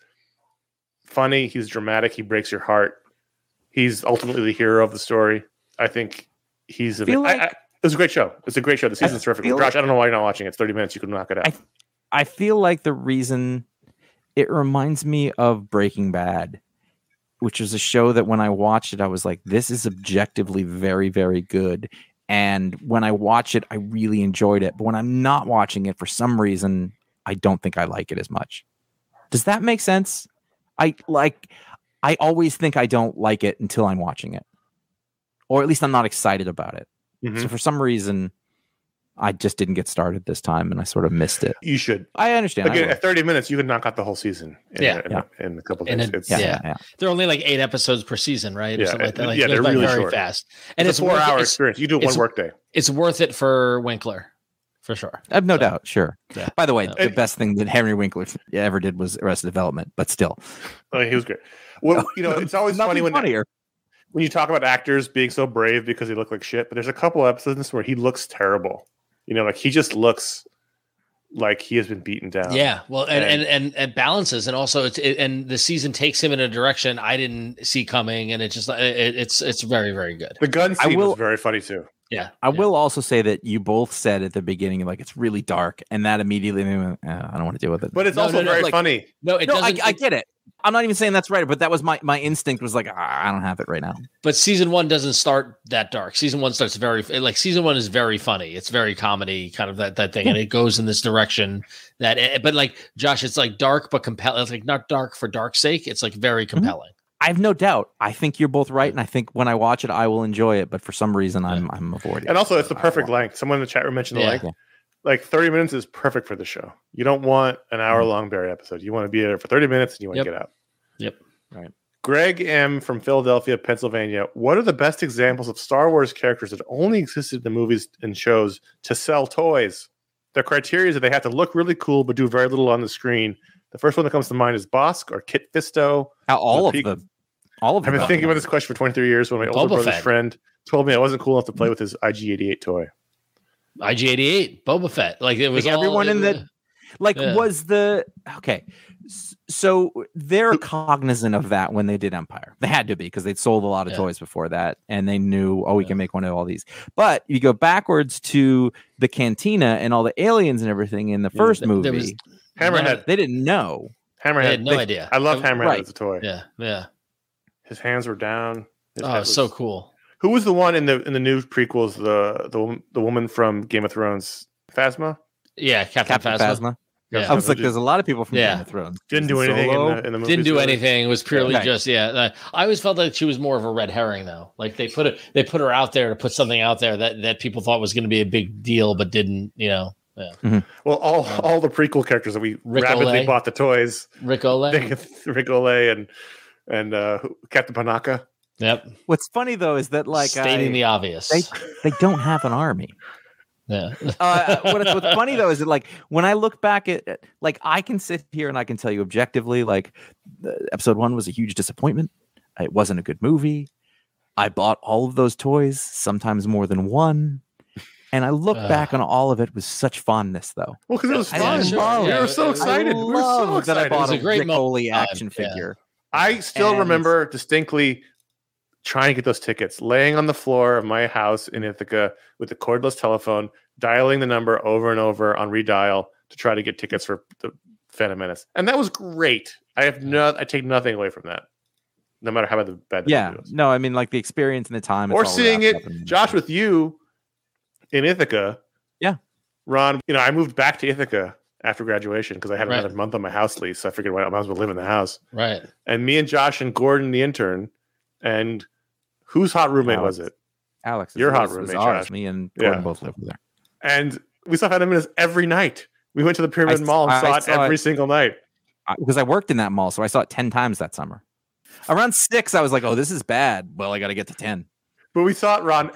funny. He's dramatic. He breaks your heart. He's ultimately the hero of the story. I think he's it was a great show. It's a great show. The season's terrific. Josh, I don't know why you're not watching it. It's 30 minutes. You can knock it out. I feel like the reason it reminds me of Breaking Bad, which is a show that when I watched it, I was like, this is objectively very, very good. And when I watch it, I really enjoyed it. But when I'm not watching it, for some reason, I don't think I like it as much. Does that make sense? I always think I don't like it until I'm watching it. Or at least I'm not excited about it. Mm-hmm. So for some reason, I just didn't get started this time, and I sort of missed it. You should. I understand. Again, at 30 minutes, you could knock out the whole season. In a couple of days. They're only like 8 episodes per season, right? Or something like that. Like, they're really very short. fast. And it's a 4-hour experience. You do it one workday. It's worth it for Winkler, for sure. I have no doubt. Sure. Yeah. By the way, the best thing that Henry Winkler ever did was Arrested Development, but still. Oh, he was great. Well, it's always funny when you talk about actors being so brave because they look like shit, but there's a couple episodes where he looks terrible. Like he just looks like he has been beaten down. Yeah, well, and balances, and also and the season takes him in a direction I didn't see coming, and it's very, very good. The gun scene was very funny too. Yeah, I will also say that you both said at the beginning, like, it's really dark, and that immediately I don't want to deal with it. But it's also very funny. I get it. I'm not even saying that's right, but that was my instinct was like, I don't have it right now. But season 1 doesn't start that dark. Season 1 starts season 1 is very funny. It's very comedy, kind of that thing, and it goes in this direction but like Josh, it's like dark but compelling. It's like not dark for dark's sake. It's like very compelling. I have no doubt. I think you're both right, and I think when I watch it, I will enjoy it. But for some reason, I'm avoiding it. And also, it's the perfect length. Someone in the chat room mentioned the length. Yeah. Like 30 minutes is perfect for the show. You don't want an hour-long Barry episode. You want to be there for 30 minutes, and you want to get out. Yep. Right. Greg M. from Philadelphia, Pennsylvania. What are the best examples of Star Wars characters that only existed in the movies and shows to sell toys? Their criteria is that they have to look really cool but do very little on the screen. The first one that comes to mind is Bosk or Kit Fisto. All of them. I've been thinking about this question for 23 years when my older brother's friend told me I wasn't cool enough to play with his IG-88 toy. IG-88, Boba Fett. Like it was like everyone in the was the okay. So they're cognizant of that when they did Empire. They had to be because they'd sold a lot of toys before that, and they knew, we can make one of all these. But you go backwards to the Cantina and all the aliens and everything in the first movie. Hammerhead. They didn't know. Hammerhead. They had no idea. I love Hammerhead as a toy. Yeah. His hands were down. So cool. Who was the one in the new prequels? The woman from Game of Thrones, Phasma. Yeah, Captain Phasma. Yeah. I was like, there's a lot of people from Game of Thrones. Didn't do anything in the movie. Didn't do anything. It was purely just I always felt like she was more of a red herring though. Like they put her out there to put something out there that people thought was going to be a big deal, but didn't. Yeah. Mm-hmm. Well, all the prequel characters that we rapidly bought the toys. Rick Olay and Captain Panaka. Yep. What's funny though is that stating the obvious, they don't have an army. Yeah. What's funny though is that when I look back at I can sit here and I can tell you objectively episode 1 was a huge disappointment. It wasn't a good movie. I bought all of those toys, sometimes more than one. And I look back on all of it with such fondness, though. Well, because it was fun. We were so excited. We were so excited. That I bought a Rick Olay action figure. I still remember distinctly trying to get those tickets, laying on the floor of my house in Ithaca with the cordless telephone, dialing the number over and over on redial to try to get tickets for the Phantom Menace. And that was great. I take nothing away from that, no matter how bad the movie was. No, I mean, the experience and the time. Or seeing it, Josh, with you in Ithaca. Yeah. Ron, I moved back to Ithaca after graduation because I had another month on my house lease. So I figured I might as well live in the house. Right. And me and Josh and Gordon, the intern, and whose hot roommate was it? Alex. Your hot roommate, Josh. Me and Gordon both lived there. And we saw Phantom Menace every night. We went to the Pyramid Mall and saw it every single night. Because I worked in that mall, so I saw it 10 times that summer. Around 6, I was like, oh, this is bad. Well, I got to get to 10. But we saw it, Ron,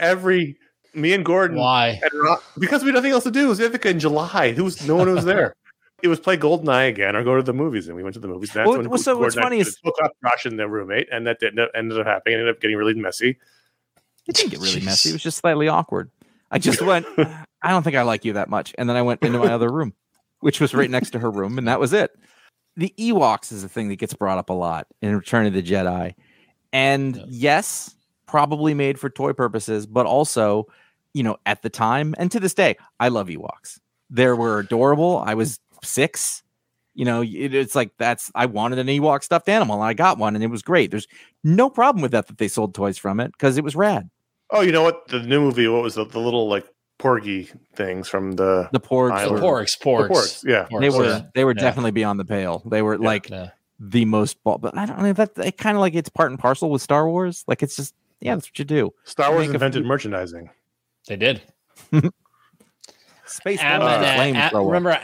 me and Gordon. Why? And Ron, because we had nothing else to do. It was Ithaca in July. No one was there. It was play GoldenEye again or go to the movies. And we went to the movies. That's when what's funny is hook up Josh and their roommate. And that ended up happening. It ended up getting really messy. It didn't get really messy. It was just slightly awkward. I just went, I don't think I like you that much. And then I went into my other room, which was right next to her room. And that was it. The Ewoks is a thing that gets brought up a lot in Return of the Jedi. And yes, probably made for toy purposes, but also, at the time and to this day, I love Ewoks. They were adorable. I was 6. It's like I wanted an Ewok stuffed animal and I got one and it was great. There's no problem with that they sold toys from it because it was rad. Oh, you know what? The new movie, what was the little porgy things from the porgs? The porgs. Yeah. They were definitely beyond the pale. They were the most, but I don't know that it kind of it's part and parcel with Star Wars. It's just, that's what you do. Star Wars invented merchandising. They did. Space flamethrower. Remember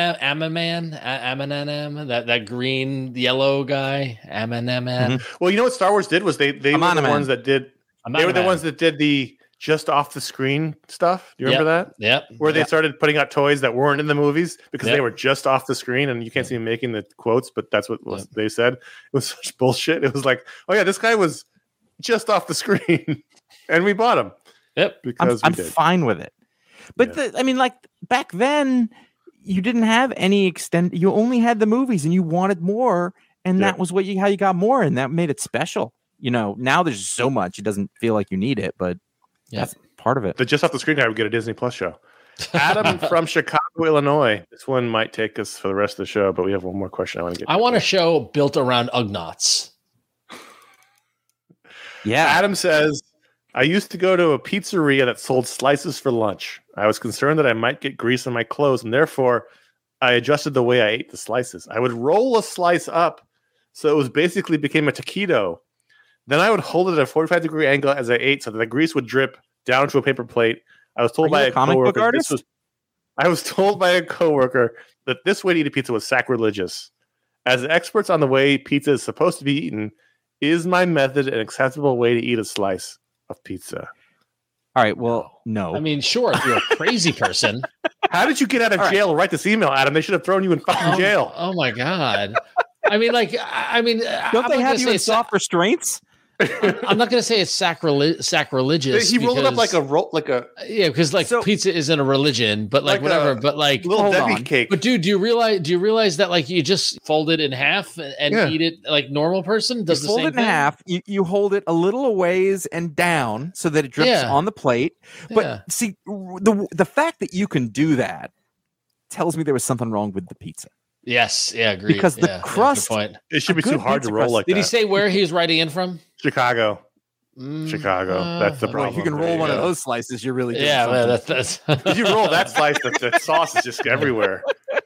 Amaman, that green yellow guy, Amaman. Mm-hmm. Well, you know what Star Wars did was they were the ones that did. They were the ones that did the just off the screen stuff. Do you remember that? Yep. Where they started putting out toys that weren't in the movies because they were just off the screen, and you can't see them making the quotes, but that's what they said. It was such bullshit. It was like, oh yeah, this guy was just off the screen, and we bought him. Yep. Because I'm fine with it. But I mean, like back then, you didn't have any extend. You only had the movies, and you wanted more, and that was how you got more, and that made it special. You know, now there's so much, it doesn't feel like you need it, but that's part of it. The just off the screen guy would get a Disney Plus show. Adam from Chicago, Illinois. This one might take us for the rest of the show, but we have one more question I want to get. I want a show built around Ugnaughts. Yeah. Adam says, I used to go to a pizzeria that sold slices for lunch. I was concerned that I might get grease on my clothes, and therefore I adjusted the way I ate the slices. I would roll a slice up so it was basically became a taquito. Then I would hold it at a 45-degree angle as I ate so that the grease would drip down to a paper plate. I was told by a coworker that this way to eat a pizza was sacrilegious. As experts on the way pizza is supposed to be eaten, is my method an acceptable way to eat a slice of pizza? All right, well, no. I mean, sure, if you're a crazy person. How did you get out of jail? Write this email, Adam. They should have thrown you in fucking jail. Oh my God. Don't they have you in soft restraints? I'm not going to say it's sacrilegious. He rolled it up like a because pizza isn't a religion, but whatever. But little Debbie cake. But dude, do you realize that you just fold it in half and eat it like normal person does the same thing? Fold it in half. You hold it a little a ways and down so that it drips on the plate. But see, the fact that you can do that tells me there was something wrong with the pizza. Yes, agreed. Because the crust, it should be too hard to roll like that. Did he say where he was writing in from? Chicago. Chicago. That's the problem. If you can roll one of those slices, you're really doing that's if you roll that slice, the sauce is just everywhere.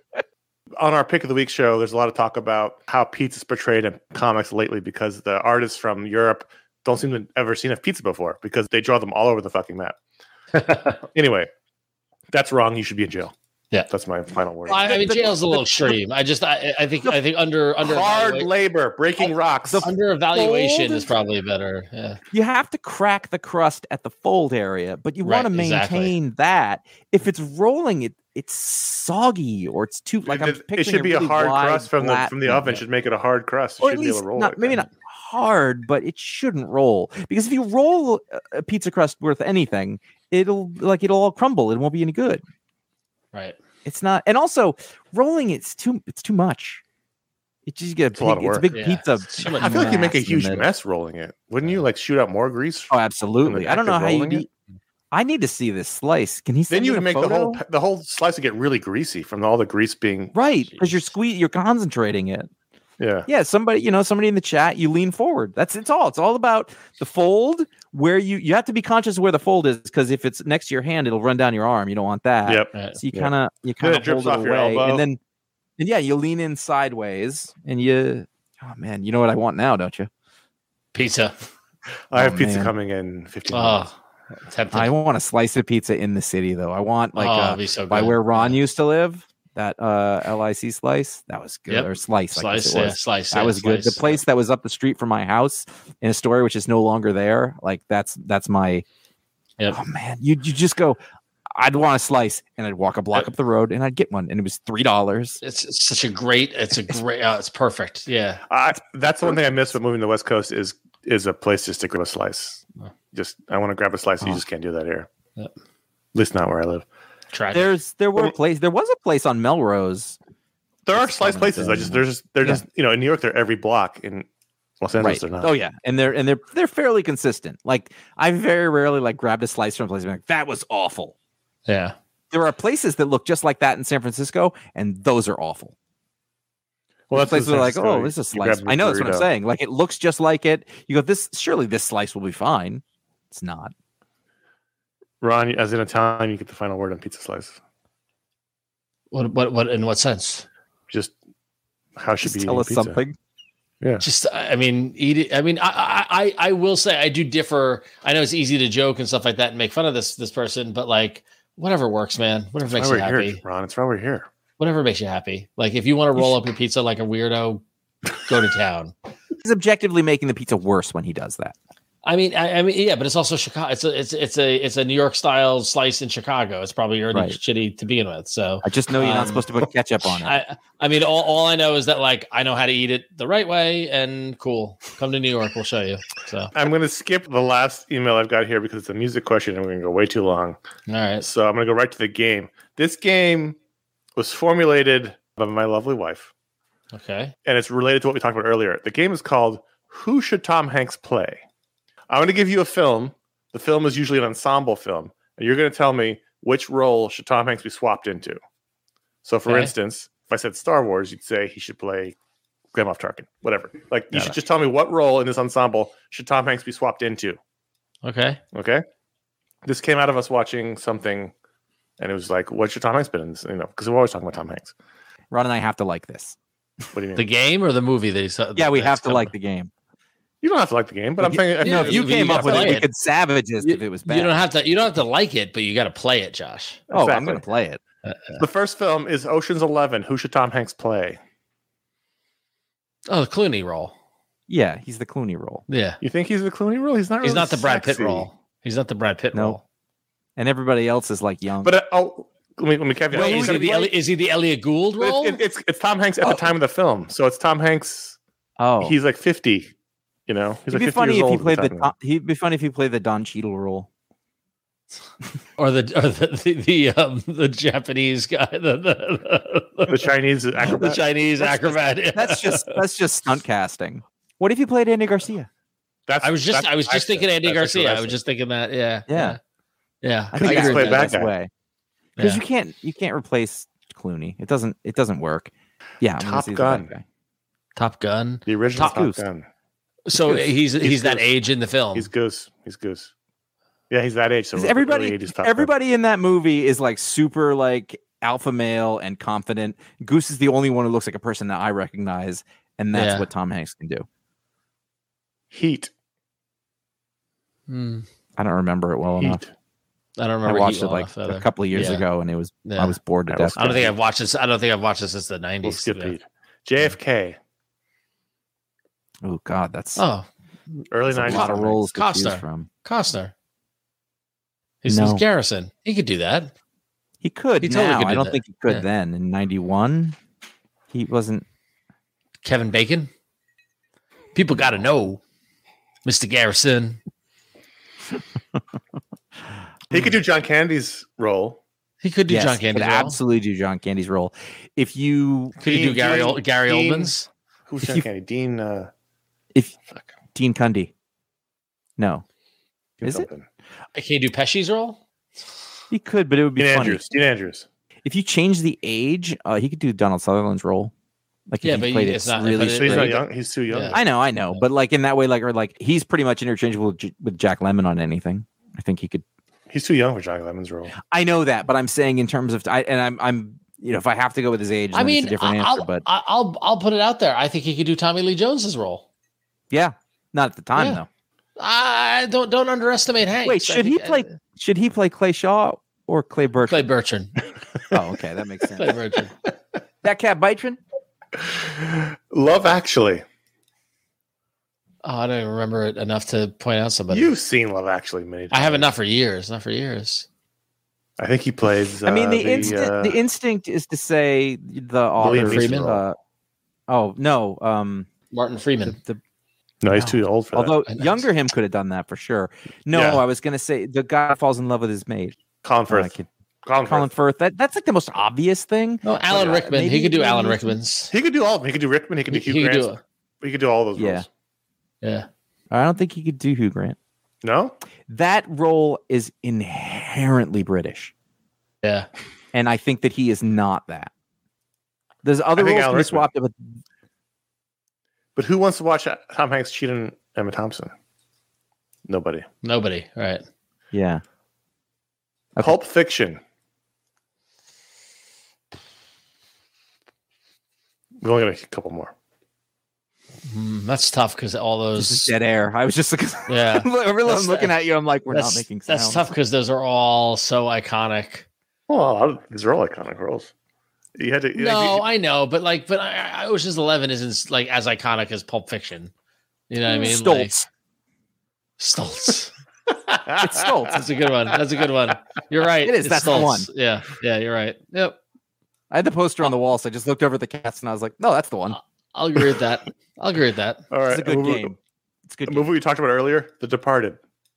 On our Pick of the Week show, there's a lot of talk about how pizza's portrayed in comics lately because the artists from Europe don't seem to ever seen a pizza before because they draw them all over the fucking map. Anyway, that's wrong. You should be in jail. Yeah, that's my final word. I mean, jail's a little extreme. I think under hard labor, breaking rocks. Under evaluation is probably better. Yeah, you have to crack the crust at the fold area, but you want to maintain that. If it's rolling, it's soggy or it's too it should be a hard crust from the oven. Should make it a hard crust. It or at least maybe not hard, but it shouldn't roll because if you roll a pizza crust worth anything, it'll all crumble. It won't be any good. Right. It's not, and also rolling it's too much. It just get it's a big pizza. I feel like you make a huge mess rolling it. Wouldn't you shoot out more grease? Oh, absolutely. I don't know how you I need to see this slice. Can he send Then you would make photo? the whole slice would get really greasy from all the grease being right because you're concentrating it. Yeah. Somebody in the chat, you lean forward. It's all about the fold where you have to be conscious of where the fold is because if it's next to your hand, it'll run down your arm. You don't want that. Yep. So you kind of hold it away, and then you lean in sideways, and you. Oh man, you know what I want now, don't you? Pizza. I have pizza coming in 15 minutes. I want a slice of pizza in the city though. I want so by where Ron used to live. That LIC slice, that was good. Or slice. Slice. That was good. The place that was up the street from my house in Astoria, which is no longer there. That's my. Yep. Oh man, you just go. I'd want a slice, and I'd walk a block up the road, and I'd get one, and it was $3. It's perfect. Yeah, that's the one thing I miss with moving to the West Coast is a place just to grab a slice. Just I want to grab a slice. You just can't do that here. Yep. At least not where I live. There was a place on Melrose. There are slice places. They're just in New York they're every block. In Los Angeles they're not. Oh yeah, and they're fairly consistent. Like I very rarely grabbed a slice from a place and be like that was awful. Yeah, there are places that look just like that in San Francisco, and those are awful. Well, that's places are like, oh, this is a slice. I know that's what I'm saying. Like it looks just like it. You go, surely this slice will be fine. It's not. Ron, as in Italian, you get the final word on pizza slice. What in what sense? Just how should be tell us pizza. Something. Yeah. Just eat it. I mean, I will say I do differ. I know it's easy to joke and stuff like that and make fun of this person, but Whatever works, man. Whatever makes you happy. Here, Ron, it's why we're here. Whatever makes you happy. Like if you want to roll up your pizza like a weirdo, go to town. He's objectively making the pizza worse when he does that. I mean, yeah, but it's also Chicago. It's a New York style slice in Chicago. It's probably already shitty to begin with. So I just know you're not supposed to put ketchup on it. I mean, all I know is that like I know how to eat it the right way, and cool. Come to New York, we'll show you. So I'm going to skip the last email I've got here because it's a music question, and we're going to go way too long. All right. So I'm going to go right to the game. This game was formulated by my lovely wife. Okay. And it's related to what we talked about earlier. The game is called Who Should Tom Hanks Play? I'm going to give you a film. The film is usually an ensemble film. And you're going to tell me which role should Tom Hanks be swapped into. So, for instance, if I said Star Wars, you'd say he should play Grand Moff Tarkin. Whatever. Like, you should just tell me what role in this ensemble should Tom Hanks be swapped into. Okay. Okay? This came out of us watching something, and it was like, what should Tom Hanks been in this? You know, because we're always talking about Tom Hanks. Ron and I have to like this. What do you mean? The game or the movie that he saw? Yeah, we have to like the game. You don't have to like the game, but I'm saying if you came up with it, we could savage it if it was bad. You don't have to like it, but you got to play it, Josh. Oh, exactly. I'm going to play it. The first film is Ocean's 11. Who should Tom Hanks play? Oh, the Clooney role. Yeah, he's the Clooney role. Yeah. You think he's the Clooney role? He's not. He's really not the Brad Pitt sexy. role. He's not the Brad Pitt role. And everybody else is like young. But let me caveat. Wait, is he the Elliot Gould role? It's Tom Hanks at the time of the film, so it's Tom Hanks. Oh, he's like 50. You know, he's it'd like 50 years old. He'd be funny if he played the Don Cheadle role, or the Japanese guy, the Chinese acrobat. The Chinese acrobat. That's just stunt casting. What if you played Andy Garcia? I was just thinking Andy Garcia. I was just thinking that. Yeah. I think that's the best way. Because you can't replace Clooney. It doesn't work. Yeah. Top Gun. The original Top Gun. So he's that age in the film. He's Goose. Yeah, he's that age. So everybody in that movie is like super like alpha male and confident. Goose is the only one who looks like a person that I recognize, and that's what Tom Hanks can do. Heat. I don't remember it well enough. I don't remember. I watched it like a couple of years ago, and it was I was bored to death. I don't think I've watched this. I don't think I've watched this since the 90s. We'll skip Heat. JFK. Oh God, that's early 90s. A lot of roles to choose from. Costner. He's Garrison. He could do that. He could. I don't think he could then. In 91, he wasn't. Kevin Bacon. People got to know, Mr. Garrison. He could do John Candy's role. He could do John Candy's role. Absolutely do John Candy's role. If you could you do Gary Oldman's? Who's John Candy? Dean. Dean Cundy. No. Is it? Can you do Pesci's role? He could, but it would be funny. Dean Andrews. If you change the age, he could do Donald Sutherland's role. Like, but it's not really. He's not young. He's too young. Yeah. I know. Yeah. But like in that way, like he's pretty much interchangeable with Jack Lemmon on anything. I think he could. He's too young for Jack Lemmon's role. I know that, but I'm saying in terms of I'm if I have to go with his age, it's a different answer. But I'll put it out there. I think he could do Tommy Lee Jones's role. Yeah, not at the time though. I don't underestimate Hanks. Wait, should he play Clay Shaw or Clay Bertrand? Clay Bertrand. Oh, okay, that makes sense. Clay Bertrand. That cat Bertrand. Love Actually. Oh, I don't even remember it enough to point out somebody. You've seen Love Actually many times. I haven't, not for years. I think he plays. The instinct is to say the author. Freeman. Martin Freeman. No, he's too old for that. Although younger him could have done that for sure. No, I was going to say the guy falls in love with his maid. Colin Firth. Colin Firth. That's like the most obvious thing. No, Alan Rickman. He could do Alan Rickman's. He could do all of them. He could do Rickman. He could do Hugh Grant. He could do all those roles. Yeah. I don't think he could do Hugh Grant. No? That role is inherently British. Yeah. And I think that he is not that. There's other roles to be swapped. But who wants to watch Tom Hanks cheat on Emma Thompson? Nobody. Right. Yeah. Okay. Pulp Fiction. We only got a couple more. That's tough because all those just dead air. I was just like, I'm looking at you. I'm like, we're not making sound. That's tough because those are all so iconic. Well, these are all iconic roles. You had to. No, I know, but Ocean's 11 isn't like as iconic as Pulp Fiction. You know what I mean? Stoltz. Stoltz. It's Stoltz. That's a good one. That's a good one. You're right. It is. That's the one. Yeah, you're right. Yep. I had the poster on the wall, so I just looked over at the cats and I was like, no, that's the one. I'll agree with that. All right. It's a good game. It's a good. The movie we talked about earlier, The Departed.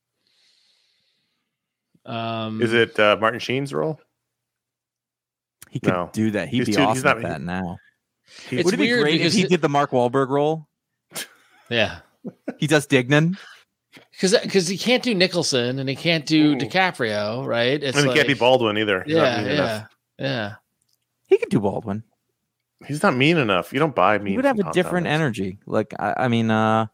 Is it Martin Sheen's role? He could do that. He'd be awesome at that now. Would it be great if he did the Mark Wahlberg role? Yeah. He does Dignan. Because he can't do Nicholson and he can't do DiCaprio, right? And he can't be Baldwin either. Yeah. He could do Baldwin. He's not mean enough. You don't buy mean. He would have a different energy. Like I mean,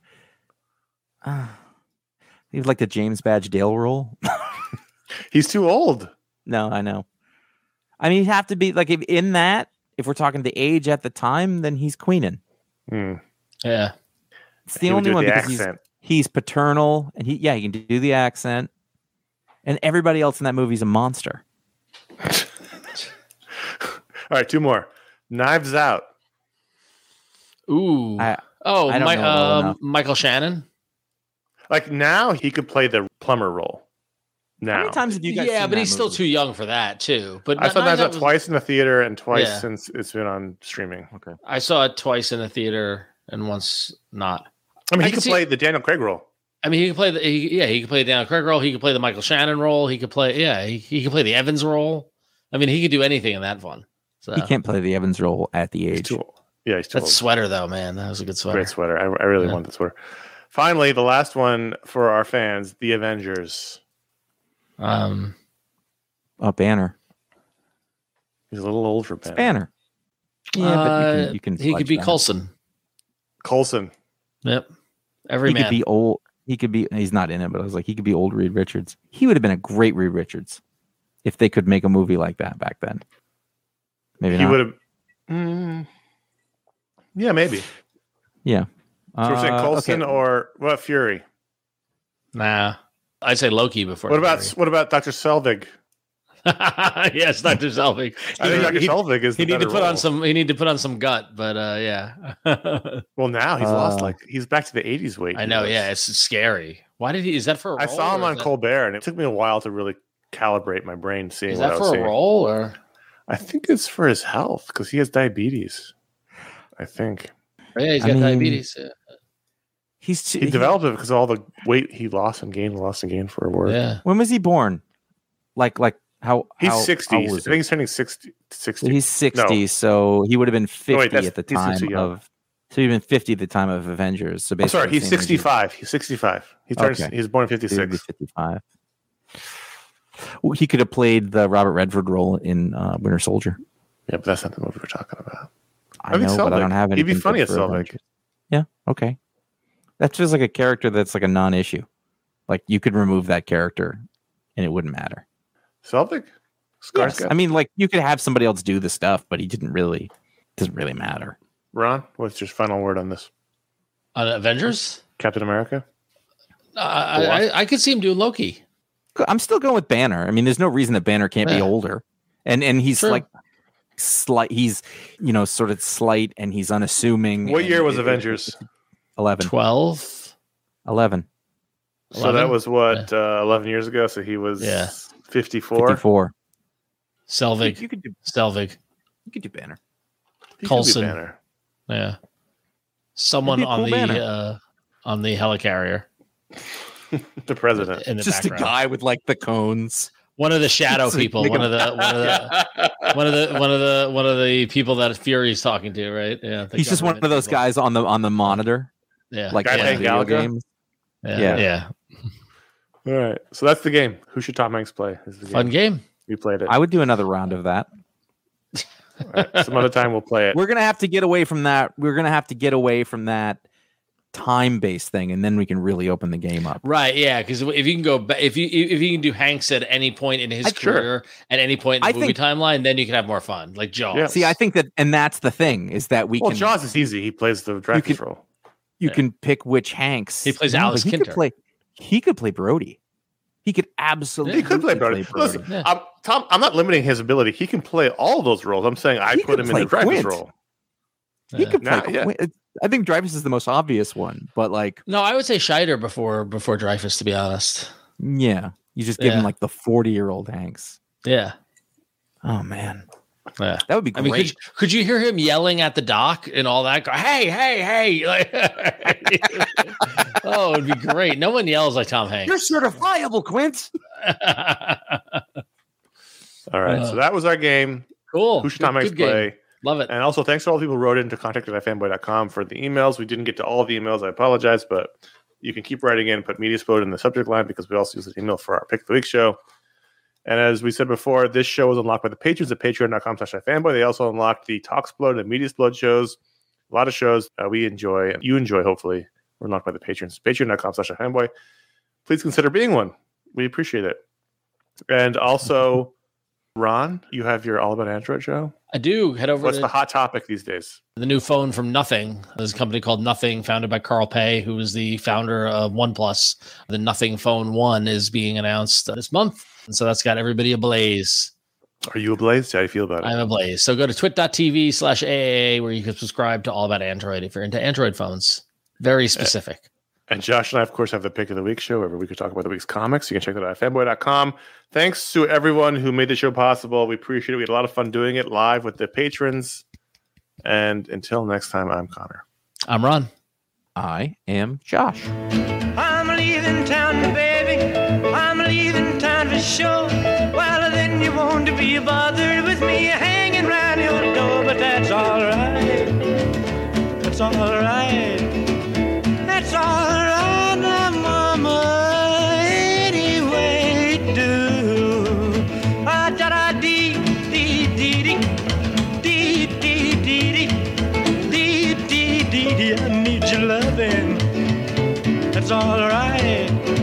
he would like the James Badge Dale role. He's too old. No, I know. I mean, he'd have to be like if we're talking the age at the time, then he's Queenan. Yeah. It's the only one because he's paternal and he can do the accent. And everybody else in that movie is a monster. All right, two more. Knives Out. Ooh. Michael Shannon. Like now he could play the plumber role. Now. How many times have you guys seen but he's still too young for that too. But I saw Knives Out twice in the theater and twice since it's been on streaming. Okay. I saw it twice in the theater and once not. I mean, he could play the Daniel Craig role. I mean, he could play he could play the Daniel Craig role. He could play the Michael Shannon role. He could play he could play the Evans role. I mean, he could do anything in that one. So. He can't play the Evans role at the age. He's too old. Yeah, he's too old. That sweater though, man, that was a good sweater. Great sweater. I really want the sweater. Finally, the last one for our fans, The Avengers. Banner. He's a little old for Banner. Banner. Yeah, but you can he could be Banner. Coulson. Yep. He could be old. He could be. He's not in it, but I was like, he could be old Reed Richards. He would have been a great Reed Richards if they could make a movie like that back then. Maybe he not. would have. Yeah, maybe. Yeah. So we're saying Coulson or what? Fury. Nah, I'd say Loki before. What about Dr. Selvig? Yes, Dr. Selvig. I think Dr. Selvig is. He need to put on some. He need to put on some gut, but yeah. Well, now he's lost. He's back to the 80s weight. I know. Yeah, it's scary. Why did he? Is that for a role? I saw him on Colbert, and it took me a while to really calibrate my brain seeing what I was seeing. Is that for a role, or? I think it's for his health because he has diabetes. I think. Oh, yeah, he's got diabetes. Yeah. He developed it because of all the weight he lost and gained for work. Yeah. When was he born? Like how? He's 60. I think he's turning 60. He's 60, no. so he would have been 50 at the time of. So he'd been 50 at the time of Avengers. So basically, he's 65. He's 65. He was born in 56. 55. Well, he could have played the Robert Redford role in Winter Soldier. Yeah, but that's not the movie we're talking about. I know, but I don't have anything. He'd be funny as Selvig. Avengers. Yeah, okay. That feels like a character that's like a non-issue. Like you could remove that character and it wouldn't matter. Selvig? Yes. I mean, like you could have somebody else do the stuff, but he doesn't really matter. Ron, what's your final word on this? On Avengers? Captain America? I could see him doing Loki. I'm still going with Banner. I mean, there's no reason that Banner can't be older. And he's like slight. He's, sort of slight and he's unassuming. What year was Avengers? 11. 12? 11. So that was 11 years ago. So he was 54. 54. Selvig. You could do Selvig. You could do Banner. Coulson. Banner. Yeah. Someone on the helicarrier. The president. In the background. A guy with like the cones. One of the shadow people. One of the people that Fury's talking to, right? Yeah. He's just one of those guys on the monitor. Yeah. Like video games. Yeah. All right. So that's the game. Who should Tom Hanks play? Fun game. We played it. I would do another round of that. Right. Some other time we'll play it. We're gonna have to get away from that. Time-based thing, and then we can really open the game up. Right? Yeah, because if you can go, if you can do Hanks at any point in his career, at any point in the movie timeline, then you can have more fun, like Jaws. Yeah. See, I think that, and that's the thing is that we can. Jaws is easy. He plays the Dreyfus role. You can pick which Hanks. He plays Alice Kinter. He could play Brody. He could absolutely. He could play Brody. Listen, Tom, I'm not limiting his ability. He can play all those roles. I'm saying I put him in the Dreyfus role. He could play Quint. I think Dreyfus is the most obvious one, but like... No, I would say Scheider before Dreyfus, to be honest. Yeah. You just give him like the 40-year-old Hanks. Yeah. Oh, man. Yeah. That would be great. I mean, could you hear him yelling at the dock and all that? Go, hey. Like, oh, it'd be great. No one yells like Tom Hanks. You're certifiable, Quint. All right. So that was our game. Cool. Who should Tom Hanks play? Love it. And also, thanks to all the people who wrote into contact@fanboy.com for the emails. We didn't get to all of the emails. I apologize, but you can keep writing in, put Mediasplode in the subject line because we also use an email for our Pick of the Week show. And as we said before, this show was unlocked by the patrons at patreon.com/fanboy. They also unlocked the Talksplode and Mediasplode shows. A lot of shows we enjoy, and you enjoy, hopefully, were unlocked by the patrons. Patreon.com/fanboy. Please consider being one. We appreciate it. And also, Ron, you have your All About Android show? I do. Head over. What's the hot topic these days? The new phone from Nothing. There's a company called Nothing, founded by Carl Pei, who is the founder of OnePlus. The Nothing Phone 1 is being announced this month. And so that's got everybody ablaze. Are you ablaze? How do you feel about it? I'm ablaze. So go to twit.tv/AAA where you can subscribe to All About Android if you're into Android phones. Very specific. And Josh and I, of course, have the Pick of the Week show. Every week we talk about the week's comics. You can check that out at fanboy.com. Thanks to everyone who made the show possible. We appreciate it. We had a lot of fun doing it live with the patrons. And until next time, I'm Connor. I'm Ron. I am Josh. I'm leaving town, baby. I'm leaving town for sure. Well, then you won't be bothered with me hanging around your door. But that's all right. That's all right. That's all right now, Mama. Anyway, do. Da-da-dee-dee-dee-dee-dee-dee-dee-dee-dee-dee. I need your loving. That's all right.